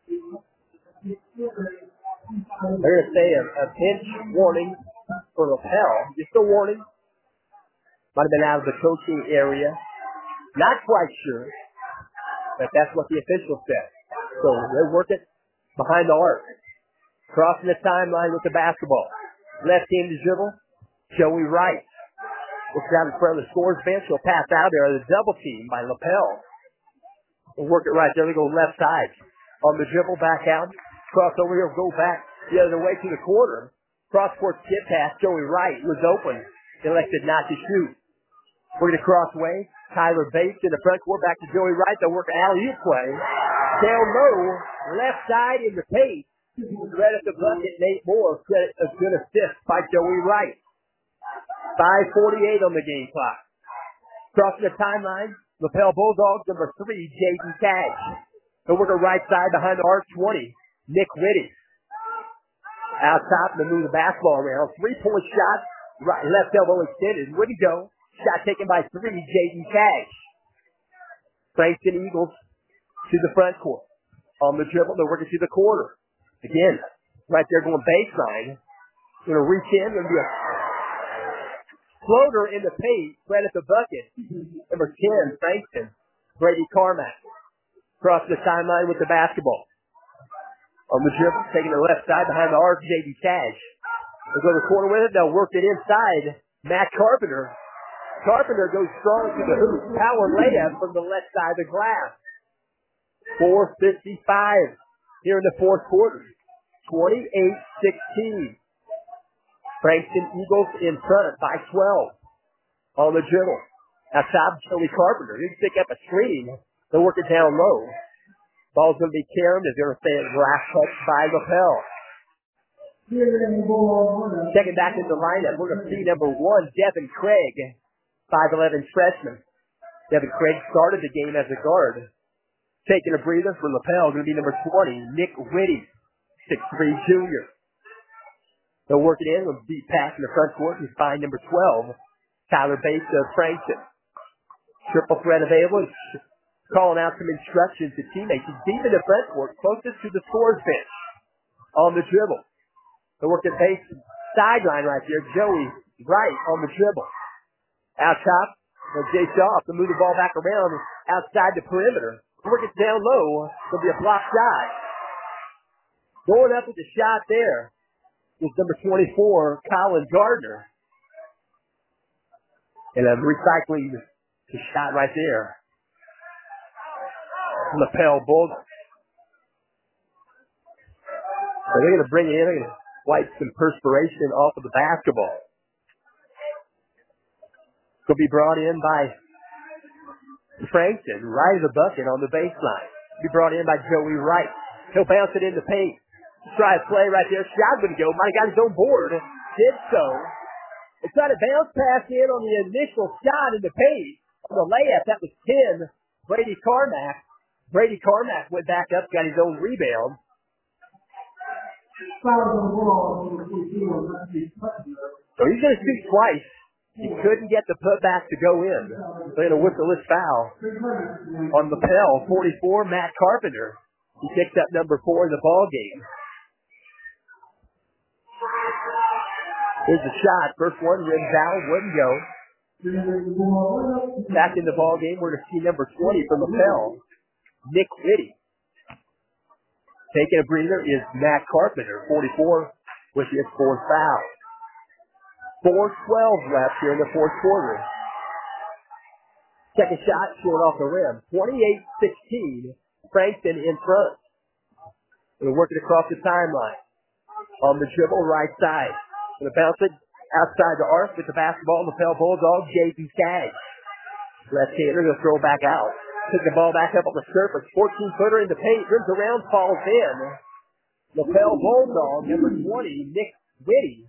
They're going to say a bench warning for Lapel. Just a warning. Might have been out of the coaching area. Not quite sure. But that's what the official said. So they work it behind the arc. Crossing the timeline with the basketball. Left-handed dribble. Joey Wright. Looks down in front of the scorer's bench. He'll pass out there. The double team by Lapel. We'll work it right there. They go left side. On the dribble, back out. Cross over here. Go back the other way to the corner. Cross-court skip pass. Joey Wright was open. Elected not to shoot. We're going to cross way. Tyler Bates in the front court. Back to Joey Wright. They'll work an alley-oop play. Down low. Left side in the paint. Credit the bucket. Nate Moore. Credit a good assist by Joey Wright. 5:48 on the game clock. Crossing the timeline. Lapel Bulldogs, number 3, Jaden Cash. They'll work a right side behind the arc, 20. Nick Whitty. Out top, they move the basketball around. 3-point shot. Right, left elbow extended. Whitty go. Shot taken by 3, Jaden Cash. Frankston Eagles to the front court. On the dribble, they're working to the corner. Again, right there going baseline. Going to reach in. Going to be a floater in the paint. Right at the bucket. Number 10, Frankston. Brady Carmack. Crossing the timeline with the basketball. On the dribble, taking the left side behind the arc, Jaden Cash. They'll go to the corner with it. They'll work it inside. Matt Carpenter. Carpenter goes strong to the hoop. Power layup from the left side of the glass. 4:55 here in the fourth quarter. 28-16. Frankston Eagles in front by 12. On the dribble. Now top Joey Carpenter. He's pick up a screen. They'll work it down low. Ball's going to be carried. They're going to say it's last touch by Lapel. Checking back in the lineup, we're going to see number 1, Devin Craig, 5'11 freshman. Devin Craig started the game as a guard. Taking a breather for Lapel, going to be number 20, Nick Whitty, 6'3" junior. They'll work it in with a deep pass in the front court. He's find number 12, Tyler Bates of Frankton. Triple threat available. He's calling out some instructions to teammates. He's deep in the front court, closest to the scorer's bench on the dribble. They'll work at base sideline right there. Joey Wright on the dribble. Out top, Jay Shaw to move the ball back around outside the perimeter. Work it down low. There'll be a block shot. Going up with the shot there is number 24, Colin Gardner. And I'm recycling the shot right there. Lapel Bulldogs. So they're going to bring it in. They're going to wipe some perspiration off of the basketball. Will be brought in by Frankton, right of the bucket on the baseline. Be brought in by Joey Wright. He'll bounce it in the paint. Try a play right there. Shot would go. Might have got his own board. Did so. They tried to bounce pass in on the initial shot in the paint. On the layup, that was 10, Brady Carmack. Brady Carmack went back up, got his own rebound. So he's going to shoot twice. He couldn't get the putback to go in. They're going to whistle this foul on Lapel, 44, Matt Carpenter. He picks up number 4 in the ball game. Here's the shot. First one, rims out, wouldn't go. Back in the ball game, we're going to see number 20 for Lapel, Nick Whitty. Taking a breather is Matt Carpenter, 44, with his 4th foul. 4:12 left here in the fourth quarter. Second shot short off the rim. 28-16. Frankton in front. They're working across the timeline. On the dribble, right side. Going to bounce it outside the arc with the basketball. Lapel Bulldog, J.B. Skaggs. Left-hander, going to throw back out. Took the ball back up on the surface. 14-footer in the paint. Rims around, falls in. Lapel Bulldog, number 20, Nick Whitty.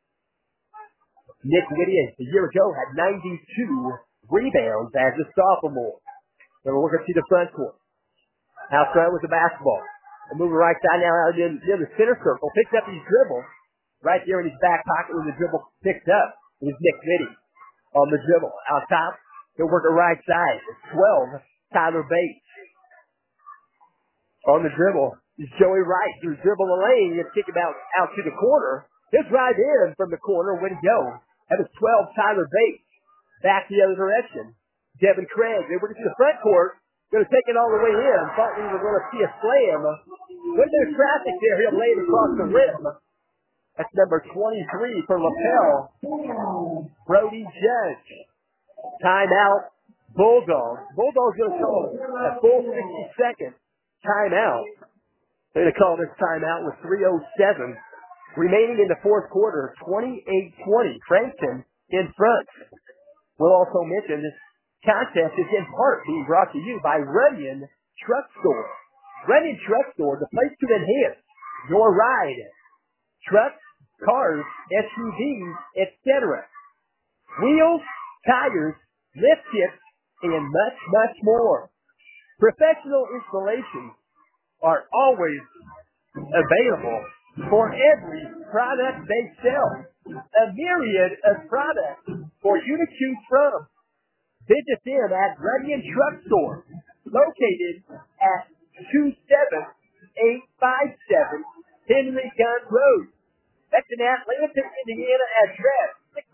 Nick Whitty, a year ago, had 92 rebounds as a sophomore. So we're going to see the front court. Out front with the basketball. We'll move it right side now out in the center circle. Picks up his dribble. Right there in his back pocket when the dribble picked up. It was Nick Whitty on the dribble. Out top, he'll work it right side. 12, Tyler Bates. On the dribble is Joey Wright. Through dribble the lane, he'll kick it out to the corner. His right in from the corner. Way to go. That was 12, Tyler Bates. Back the other direction. Devin Craig. They were to the front court. Going to take it all the way in. Thought we were going to see a slam. When there's traffic there, he'll lay it across the rim. That's number 23 for Lapel. Brody Judge. Timeout. Bulldogs. Bulldogs going to call a full 60-second timeout. They're going to call this timeout with 3:07 remaining in the fourth quarter. 28-20. Frankton in front. We'll also mention this contest is in part being brought to you by Runyon Truck Store. Runyon Truck Store, the place to enhance your ride. Trucks, cars, SUVs, etc. Wheels, tires, lift kits, and much, much more. Professional installations are always available for every product they sell. A myriad of products for you to choose from. Visit them at Runyon Truck Store, located at 27857 Henry Gunn Road. That's an Atlanta, Indiana address,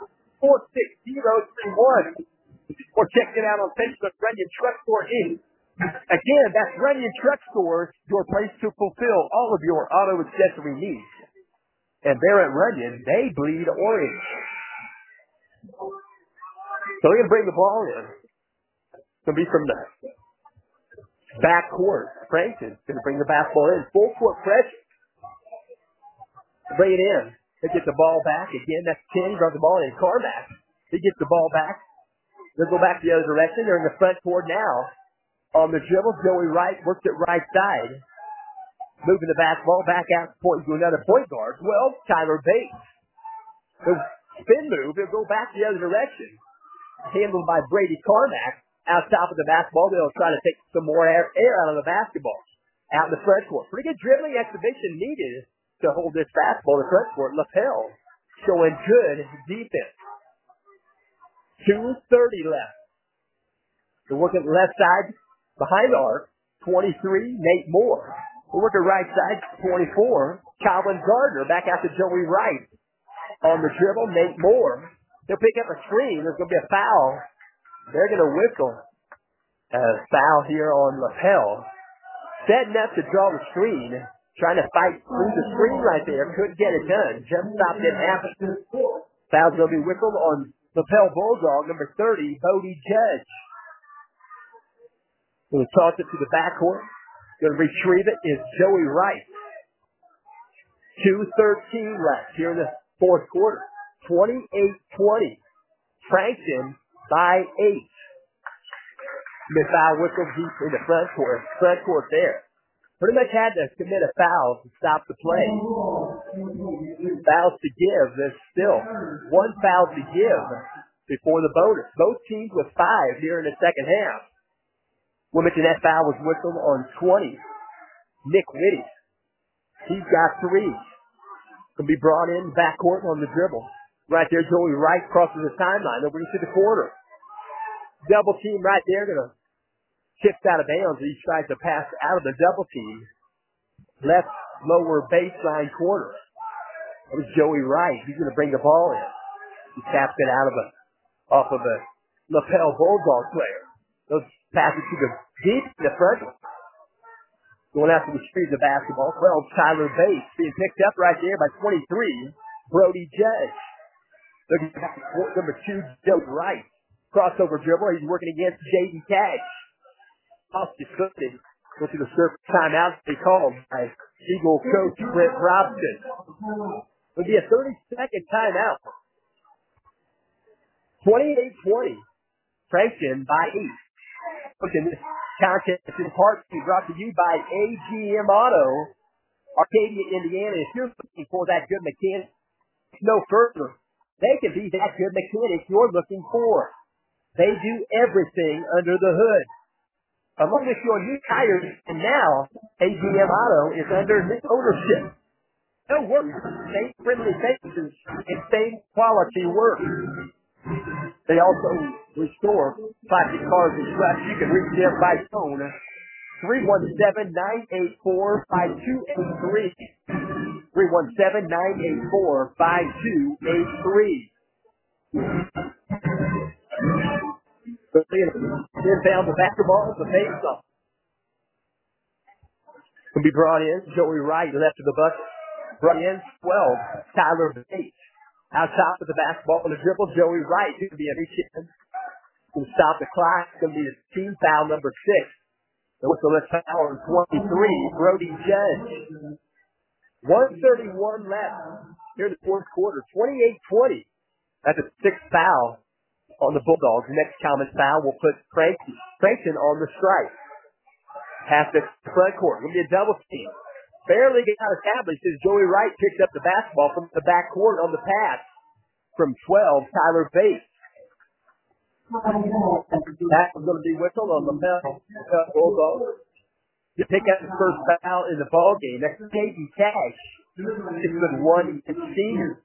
46031. Or check it out on Facebook, Runyon Truck Store Inc. Again, that's Runyon Truck Store, your place to fulfill all of your auto accessory needs. And there at Runyon, they bleed orange. So we're going to bring the ball in. It's going to be from the back court. Frankton's going to bring the basketball in. Full court pressure. Bring it in. They get the ball back. Again, that's 10. Brought the ball in. Carmack. They get the ball back. They'll go back the other direction. They're in the front court now. On the dribble, Joey Wright works it right side. Moving the basketball back out to another point guard. Well, Tyler Bates. The spin move, he'll go back the other direction. Handled by Brady Carmack. Out top of the basketball, they'll try to take some more air out of the basketball. Out in the front court. Pretty good dribbling exhibition needed to hold this basketball in the front court. Lapel showing good defense. 2:30 left. They're working left side behind the arc. 23, Nate Moore. We're working right side, 24, Calvin Gardner. Back out to Joey Wright. On the dribble, Nate Moore. They'll pick up a screen. There's going to be a foul. They're going to whistle a foul here on Lapel. Setting up to draw the screen. Trying to fight through the screen right there. Couldn't get it done. Jump stop didn't happen. Foul's going to be whistled on Lapel Bulldog, number 30, Bodie Judge. Going to toss it to the backcourt. Going to retrieve it is Joey Wright. 2:13 left here in the fourth quarter. 28-20. Franklin by 8. Mid-foul whistle deep in the front court. Front court there. Pretty much had to commit a foul to stop the play. Fouls to give. There's still one foul to give before the bonus. Both teams with 5 here in the second half. We'll mention that foul was whistled on 20. Nick Whitty. He's got 3. Can be brought in backcourt on the dribble. Right there, Joey Wright crosses the timeline over into the corner. Double team right there. Going to tips out of bounds. He tries to pass out of the double team. Left lower baseline corner. That was Joey Wright. He's going to bring the ball in. He taps it off of a Lapel Bulldog player. Those passes to the deep in the front. Going after the street of the basketball. 12, Tyler Bates being picked up right there by 23, Brody Judge. Looking at number 2, Joe Wright. Crossover dribble. He's working against Jaden Cash. Off his footing. Go to the surf timeout they called by Eagle coach Brent Robson. It'll be a 30-second timeout. 28-20. Franklin by 8. This contest is in part brought to you by AGM Auto, Arcadia, Indiana. If you're looking for that good mechanic, no further. They can be that good mechanic you're looking for. They do everything under the hood. Among us, your new tires, and now AGM Auto is under new ownership. No work, same friendly faces, and same quality work. They also restore plastic cars and trucks. You can reach them by phone. 317-984-5283. 317-984-5283. Inbound the basketball, the face-off. Can be brought in. Joey Wright left of the bucket. Brought in 12. Tyler Bates. Out top of the basketball on the dribble, Joey Wright. He's going to be a reach in. Going to stop the clock. It's going to be the team foul number 6. The whistle is foul on 23. Brody Judge. 1:31 left here in the fourth quarter. 28-20. That's a 6th foul on the Bulldogs. The next common foul will put Franklin on the strike. Pass the front court. Going to be a double team. Barely got established as Joey Wright picks up the basketball from the back court on the pass from 12, Tyler Bates. That was going to be whistled on the Bulldogs. You pick up the first foul in the ball game. That's Caden Cash, 6'1" senior.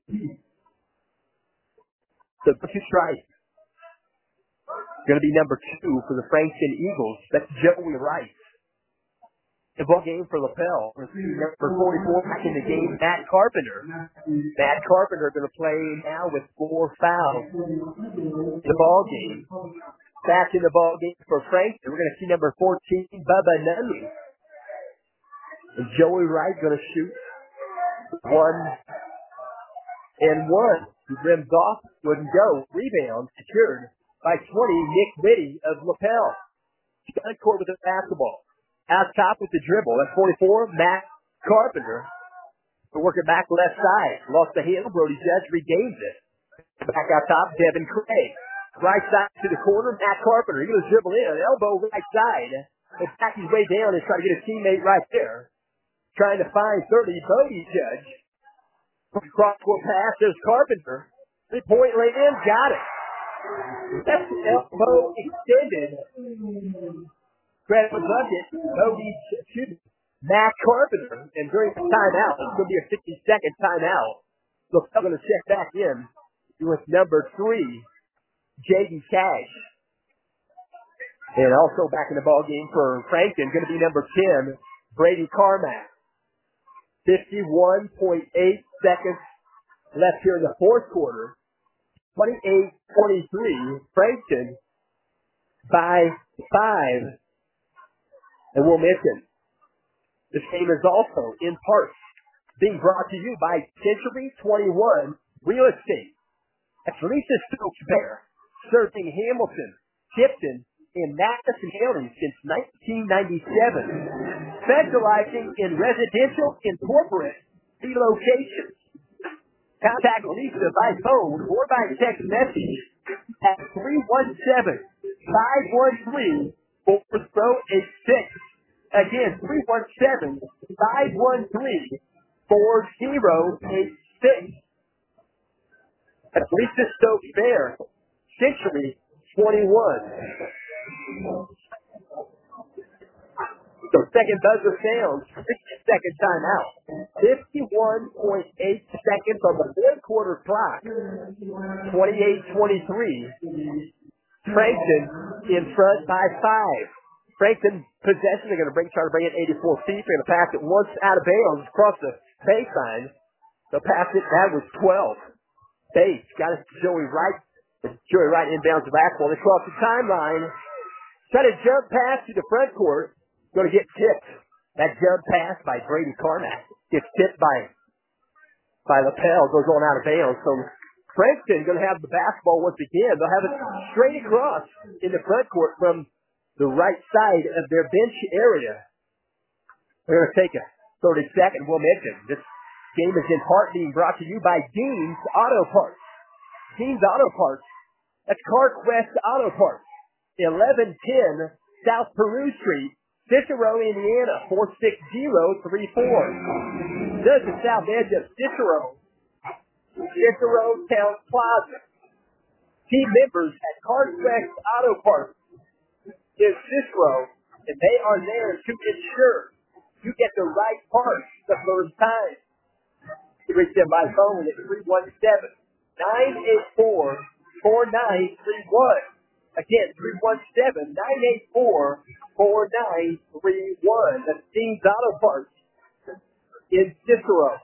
So 2 strikes. Going to be number 2 for the Franklin Eagles. That's Joey Wright. The ball game for Lapel. Number 44 back in the game, Matt Carpenter. Matt Carpenter going to play now with 4 fouls. The ball game. Back in the ball game for Franklin. We're going to see number 14, Bubba Nunley. And Joey Wright going to shoot 1 and 1. He rims off, wouldn't go. Rebound secured by 20, Nick Whitty of Lapel. Gun court with the basketball. Out top with the dribble. That's 44, Matt Carpenter. We're working back left side. Lost the heel. Brody Judge regains it. Back out top, Devin Craig. Right side to the corner, Matt Carpenter. He's going to dribble in. Elbow right side. He'll back his way down and try to get a teammate right there. Trying to find 30, Bodie Judge. Cross-court pass. There's Carpenter. 3-point lay in. Got it. Left elbow extended. Grab the bucket. Bogey shooting. Matt Carpenter. And during the timeout, it's going to be a 60-second timeout. So I'm going to check back in with number 3, Jaden Cash. And also back in the ball game for Franklin, going to be number 10, Brady Carmack. 51.8 seconds left here in the fourth quarter. 28-23, Franklin by 5. And we'll mention, this game is also, in part, being brought to you by Century 21 Real Estate. That's Lisa Stokes Bear, serving Hamilton, Tipton, and Madison County since 1997, specializing in residential and corporate relocations. Contact Lisa by phone or by text message at 317-513-4086. Again, 317-513-4086. That's Lisa Stokes Bear, Century 21. So second buzzer sounds, 60-second timeout. 51.8 seconds on the fourth quarter clock. 28-23. Franklin in front by 5. Franklin possession. They're going to try to bring it 84 feet. They're going to pass it once out of bounds across the baseline. They'll pass it. That was 12. Bates got it to Joey Wright. Joey Wright inbounds the basketball. They cross the timeline. Try to jump pass to the front court. Going to get tipped. That jump pass by Brady Carmack gets tipped by Lapel. Goes on out of bounds. So Franklin going to have the basketball once again. They'll have it straight across in the front court from the right side of their bench area. They're going to take a 30-second. We'll mention this game is in part being brought to you by Dean's Auto Parts. Dean's Auto Parts. That's CarQuest Auto Parts. 1110 South Peru Street, Cicero, Indiana, 46034. Just the south edge of Cicero Town Plaza. Team members at CarQuest Auto Parts is Cicero, and they are there to ensure you get the right parts the first time. You reach them by phone at 317-984-4931. Again, 317-984-4931. That's Dean's Auto Parts in Cicero.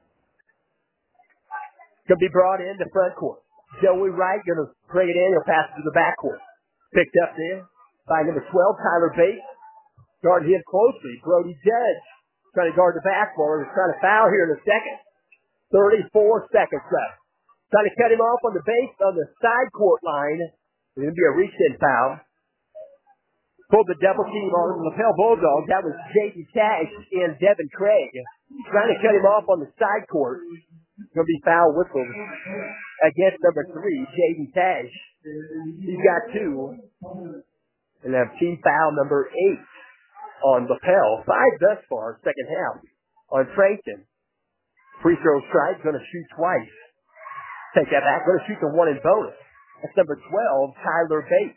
Going to be brought in the front court. Joey Wright going to bring it in. He'll pass it to the back court. Picked up there by number 12, Tyler Bates. Guarding him closely. Brody Judge trying to guard the basketball. He's trying to foul here in a second. 34 seconds left. Trying to cut him off on the base on the side court line. It's going to be a reach-in foul. Pulled the double team on the Lapel Bulldogs. That was Jaden Cash and Devin Craig. Trying to cut him off on the side court. Going to be foul whistled against number 3, Jaden Cash. He's got 2. And have team foul number 8 on Lapel. 5 thus far, second half on Franklin. Free throw strike, going to shoot twice. Take that back, going to shoot the 1 in bonus. That's number 12, Tyler Bates.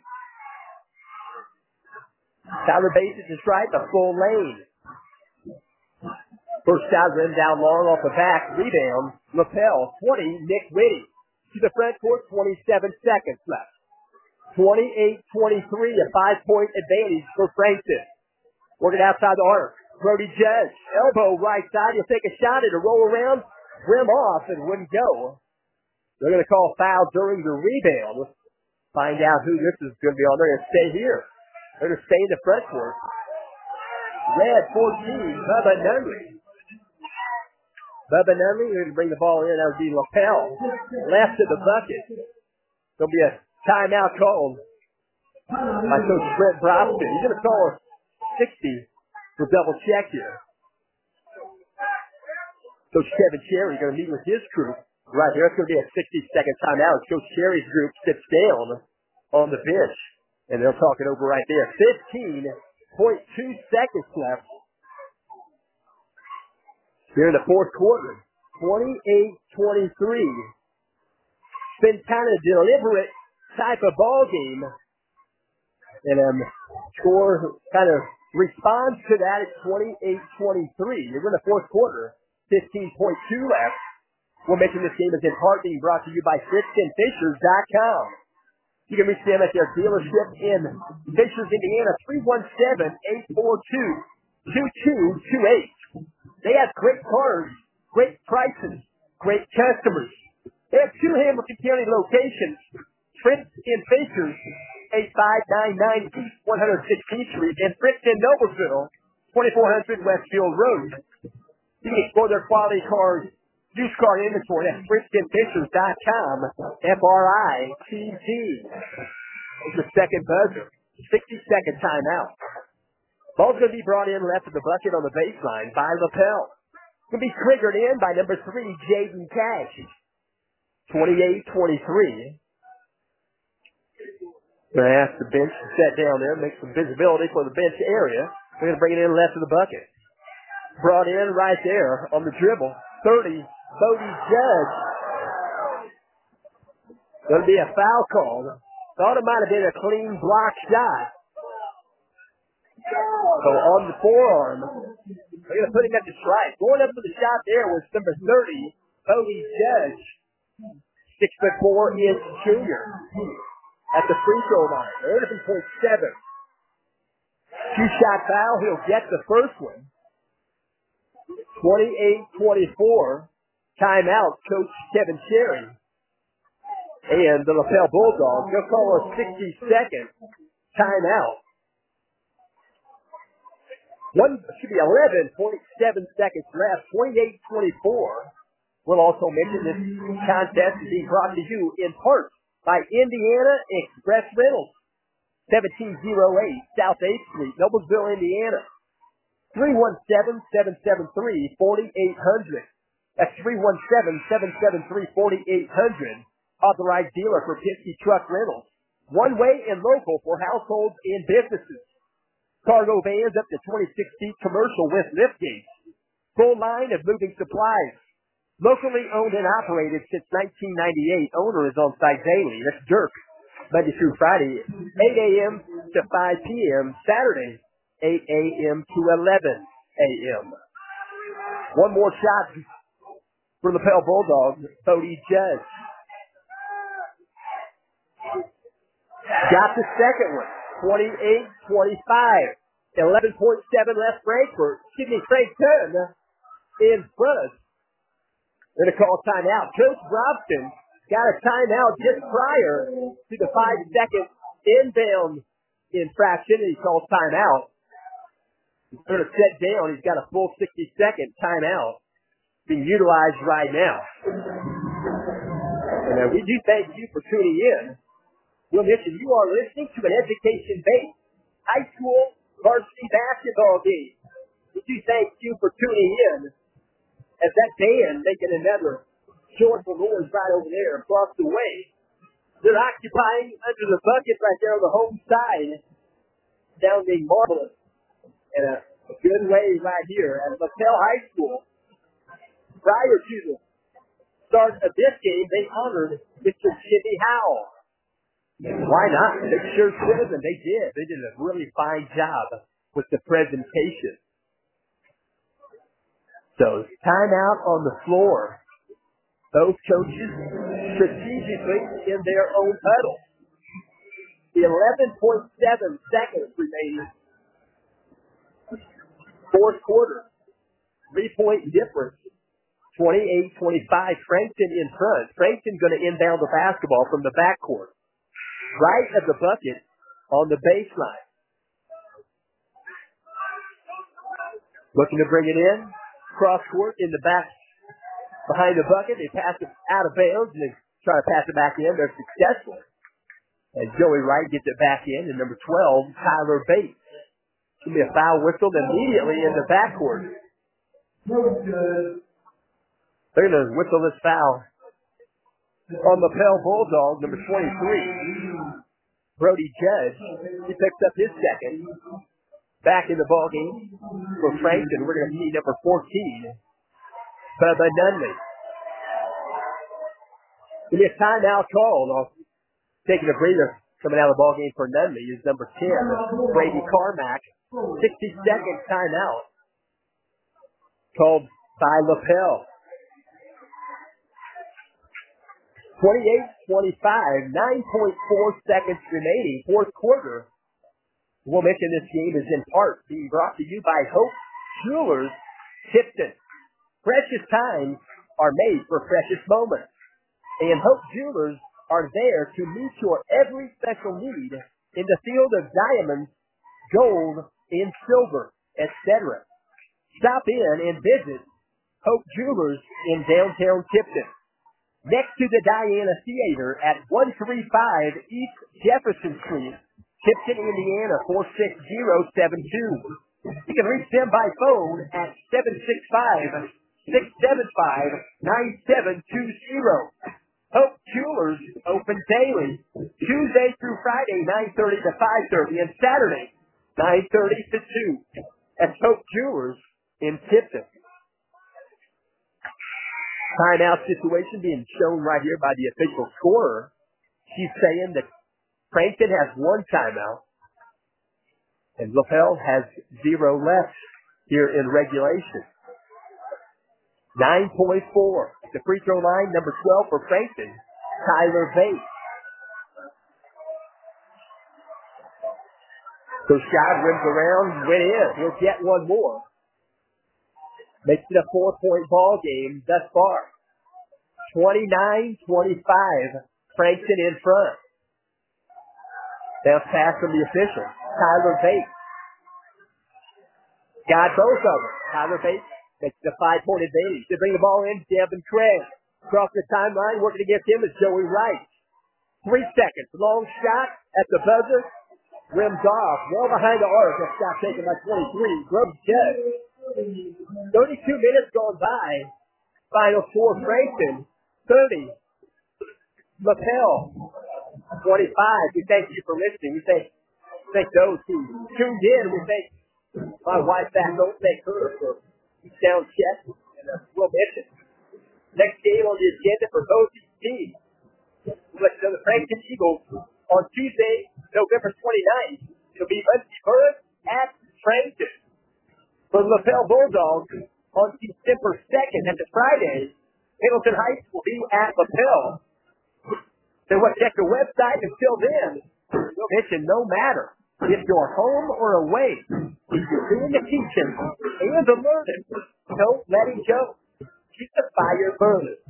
Tyler Bates is to strike the full lane. First shot rim down long off the back. Rebound, Lapel, 20, Nick Whitty. To the front court, 27 seconds left. 28-23, a 5-point advantage for Franklin. Working outside the arc. Brody Judge, elbow right side. He'll take a shot. It'll roll around, rim off, and wouldn't go. They're going to call foul during the rebound. Find out who this is going to be on. They're going to stay here. They're going to stay in the front court. Red 14, Bubba Nunley. Bubba Nunley, they're going to bring the ball in. That would be Lapel. Left to the bucket. There'll be a timeout called by Coach Brent Broston. He's going to call a 60. We'll double check here. Coach Kevin Cherry going to meet with his crew right here. It's going to be a 60-second timeout. Coach Cherry's group sits down on the bench, and they'll talk it over right there. 15.2 seconds left here in the fourth quarter. 28-23. Been kind of deliberate type of ball game. And score kind of responds to that at 28-23. You're in the fourth quarter, 15.2 left. We're making this game is in part being brought to you by FritzonFishers.com. You can reach them at their dealership in Fishers, Indiana, 317-842-2228. They have great cars, great prices, great customers. They have two Hamilton County locations, Fritz in Fishers, 8599 East 116th Street, and Fritz in Noblesville, 2400 Westfield Road. You can explore their quality cars, used car inventory at FritzonFishers.com, FRITZ. It's the second buzzer, 60-second timeout. Ball's going to be brought in left of the bucket on the baseline by Lapel. Going to be triggered in by number 3, Jaden Cash. 28-23. Going to ask the bench to set down there, make some visibility for the bench area. We're going to bring it in left of the bucket. Brought in right there on the dribble. 30, Bodie Judge. Going to be a foul called. Thought it might have been a clean block shot. So on the forearm, they're going to put him at the strike. Going up for the shot there was number 30, Bodie Judge. 6'4" junior. At the free throw line. 11.7. Two-shot foul. He'll get the first one. 28-24. Timeout, Coach Kevin Cherry. And the Lapel Bulldogs, they'll call a 60-second timeout. Should be 11.7 seconds left, 28-24. We'll also mention this contest is being brought to you in part by Indiana Express Rentals, 1708 South 8th Street, Noblesville, Indiana. 317-773-4800. That's 317-773-4800. Authorized dealer for Penske Truck Rentals. One way and local for households and businesses. Cargo vans up to 26 feet commercial with lift gates. Full line of moving supplies. Locally owned and operated since 1998. Owner is on site daily. That's Dirk. Monday through Friday, 8 a.m. to 5 p.m. Saturday, 8 a.m. to 11 a.m. One more shot for the Lapel Bulldogs. Bodie Judge. Got the second one. 28-25. 11.7 left Frankfurt. Frankton in front. They're going to call timeout. Coach Robson got a timeout just prior to the 5-second inbound infraction. He calls timeout. He's going to set down. He's got a full 60-second timeout being utilized right now. And we do thank you for tuning in. We'll mention you are listening to an education-based high school varsity basketball game. We do thank you for tuning in as that band making another joyful noise right over there across the way. They're occupying under the bucket right there on the home side, sounding marvelous in a good way right here at Lapel High School. Prior to the start of this game, they honored Mr. Jimmy Howell. Why not? They sure should, and they did. They did a really fine job with the presentation. So, timeout on the floor. Both coaches strategically in their own huddle. 11.7 seconds remaining. Fourth quarter. 3-point difference. 28-25. Frankton in front. Frankton going to inbound the basketball from the backcourt. Right at the bucket on the baseline. Looking to bring it in. Cross court in the back behind the bucket. They pass it out of bounds and they try to pass it back in. They're successful. And Joey Wright gets it back in. And number 12, Tyler Bates. Give me a foul whistled immediately in the backcourt. They're going to whistle this foul on the Lapel Bulldog, number 23, Bodie Judge. He picks up his second. Back in the ballgame for Frankton. We're going to see number 14, Bubba Nunley. Give me a timeout called taking a breather coming out of the ball game for Nunley is number 10, Brady Carmack. 60-second timeout called by Lapel. 28-25, 9.4 seconds remaining, fourth quarter. We'll mention this game is in part being brought to you by Hope Jewelers, Tipton. Precious times are made for precious moments, and Hope Jewelers are there to meet your every special need in the field of diamonds, gold, and silver, etc. Stop in and visit Hope Jewelers in downtown Tipton, next to the Diana Theater at 135 East Jefferson Street, Tipton, Indiana 46072. You can reach them by phone at 765-675-9720. Hope Jewelers open daily, Tuesday through Friday, 9:30 to 5:30, and Saturday, 9:30 to 2. That's Hope Jewelers in Tipton. Timeout situation being shown right here by the official scorer. She's saying that Frankton has one timeout and Lapel has 0 left here in regulation. 9.4. The free throw line, number 12 for Frankton, Tyler Bates. So shot rims around, went in. He'll get one more. Makes it a 4-point ball game thus far. 29-25. Frankton in front. Bounce pass from the official. Tyler Bates. Got both of them. Tyler Bates makes the 5-point advantage. They bring the ball in. Devin Craig. Across the timeline, working against him is Joey Wright. 3 seconds. Long shot at the buzzer. Rims off. Well behind the arc. That shot taken by 23. Grubbs check. 32 minutes gone by. Final score, Frankton 30. Lapel 25. We thank you for listening. We thank those who tuned in. We thank my wife back home. Thank her for sound check. And we'll mention next game on the agenda for both these teams. We'll let you know the Frankton Eagles on Tuesday, November 29th. It'll be Muncie Burris at Frankton. For the Lapel Bulldogs on December 2nd, that's a Friday, Hamilton Heights will be at Lapel. So we'll check the website. Until then, we'll mention no matter if you're home or away, if you're doing the teaching and the learning, don't let it go. Keep the fire burning.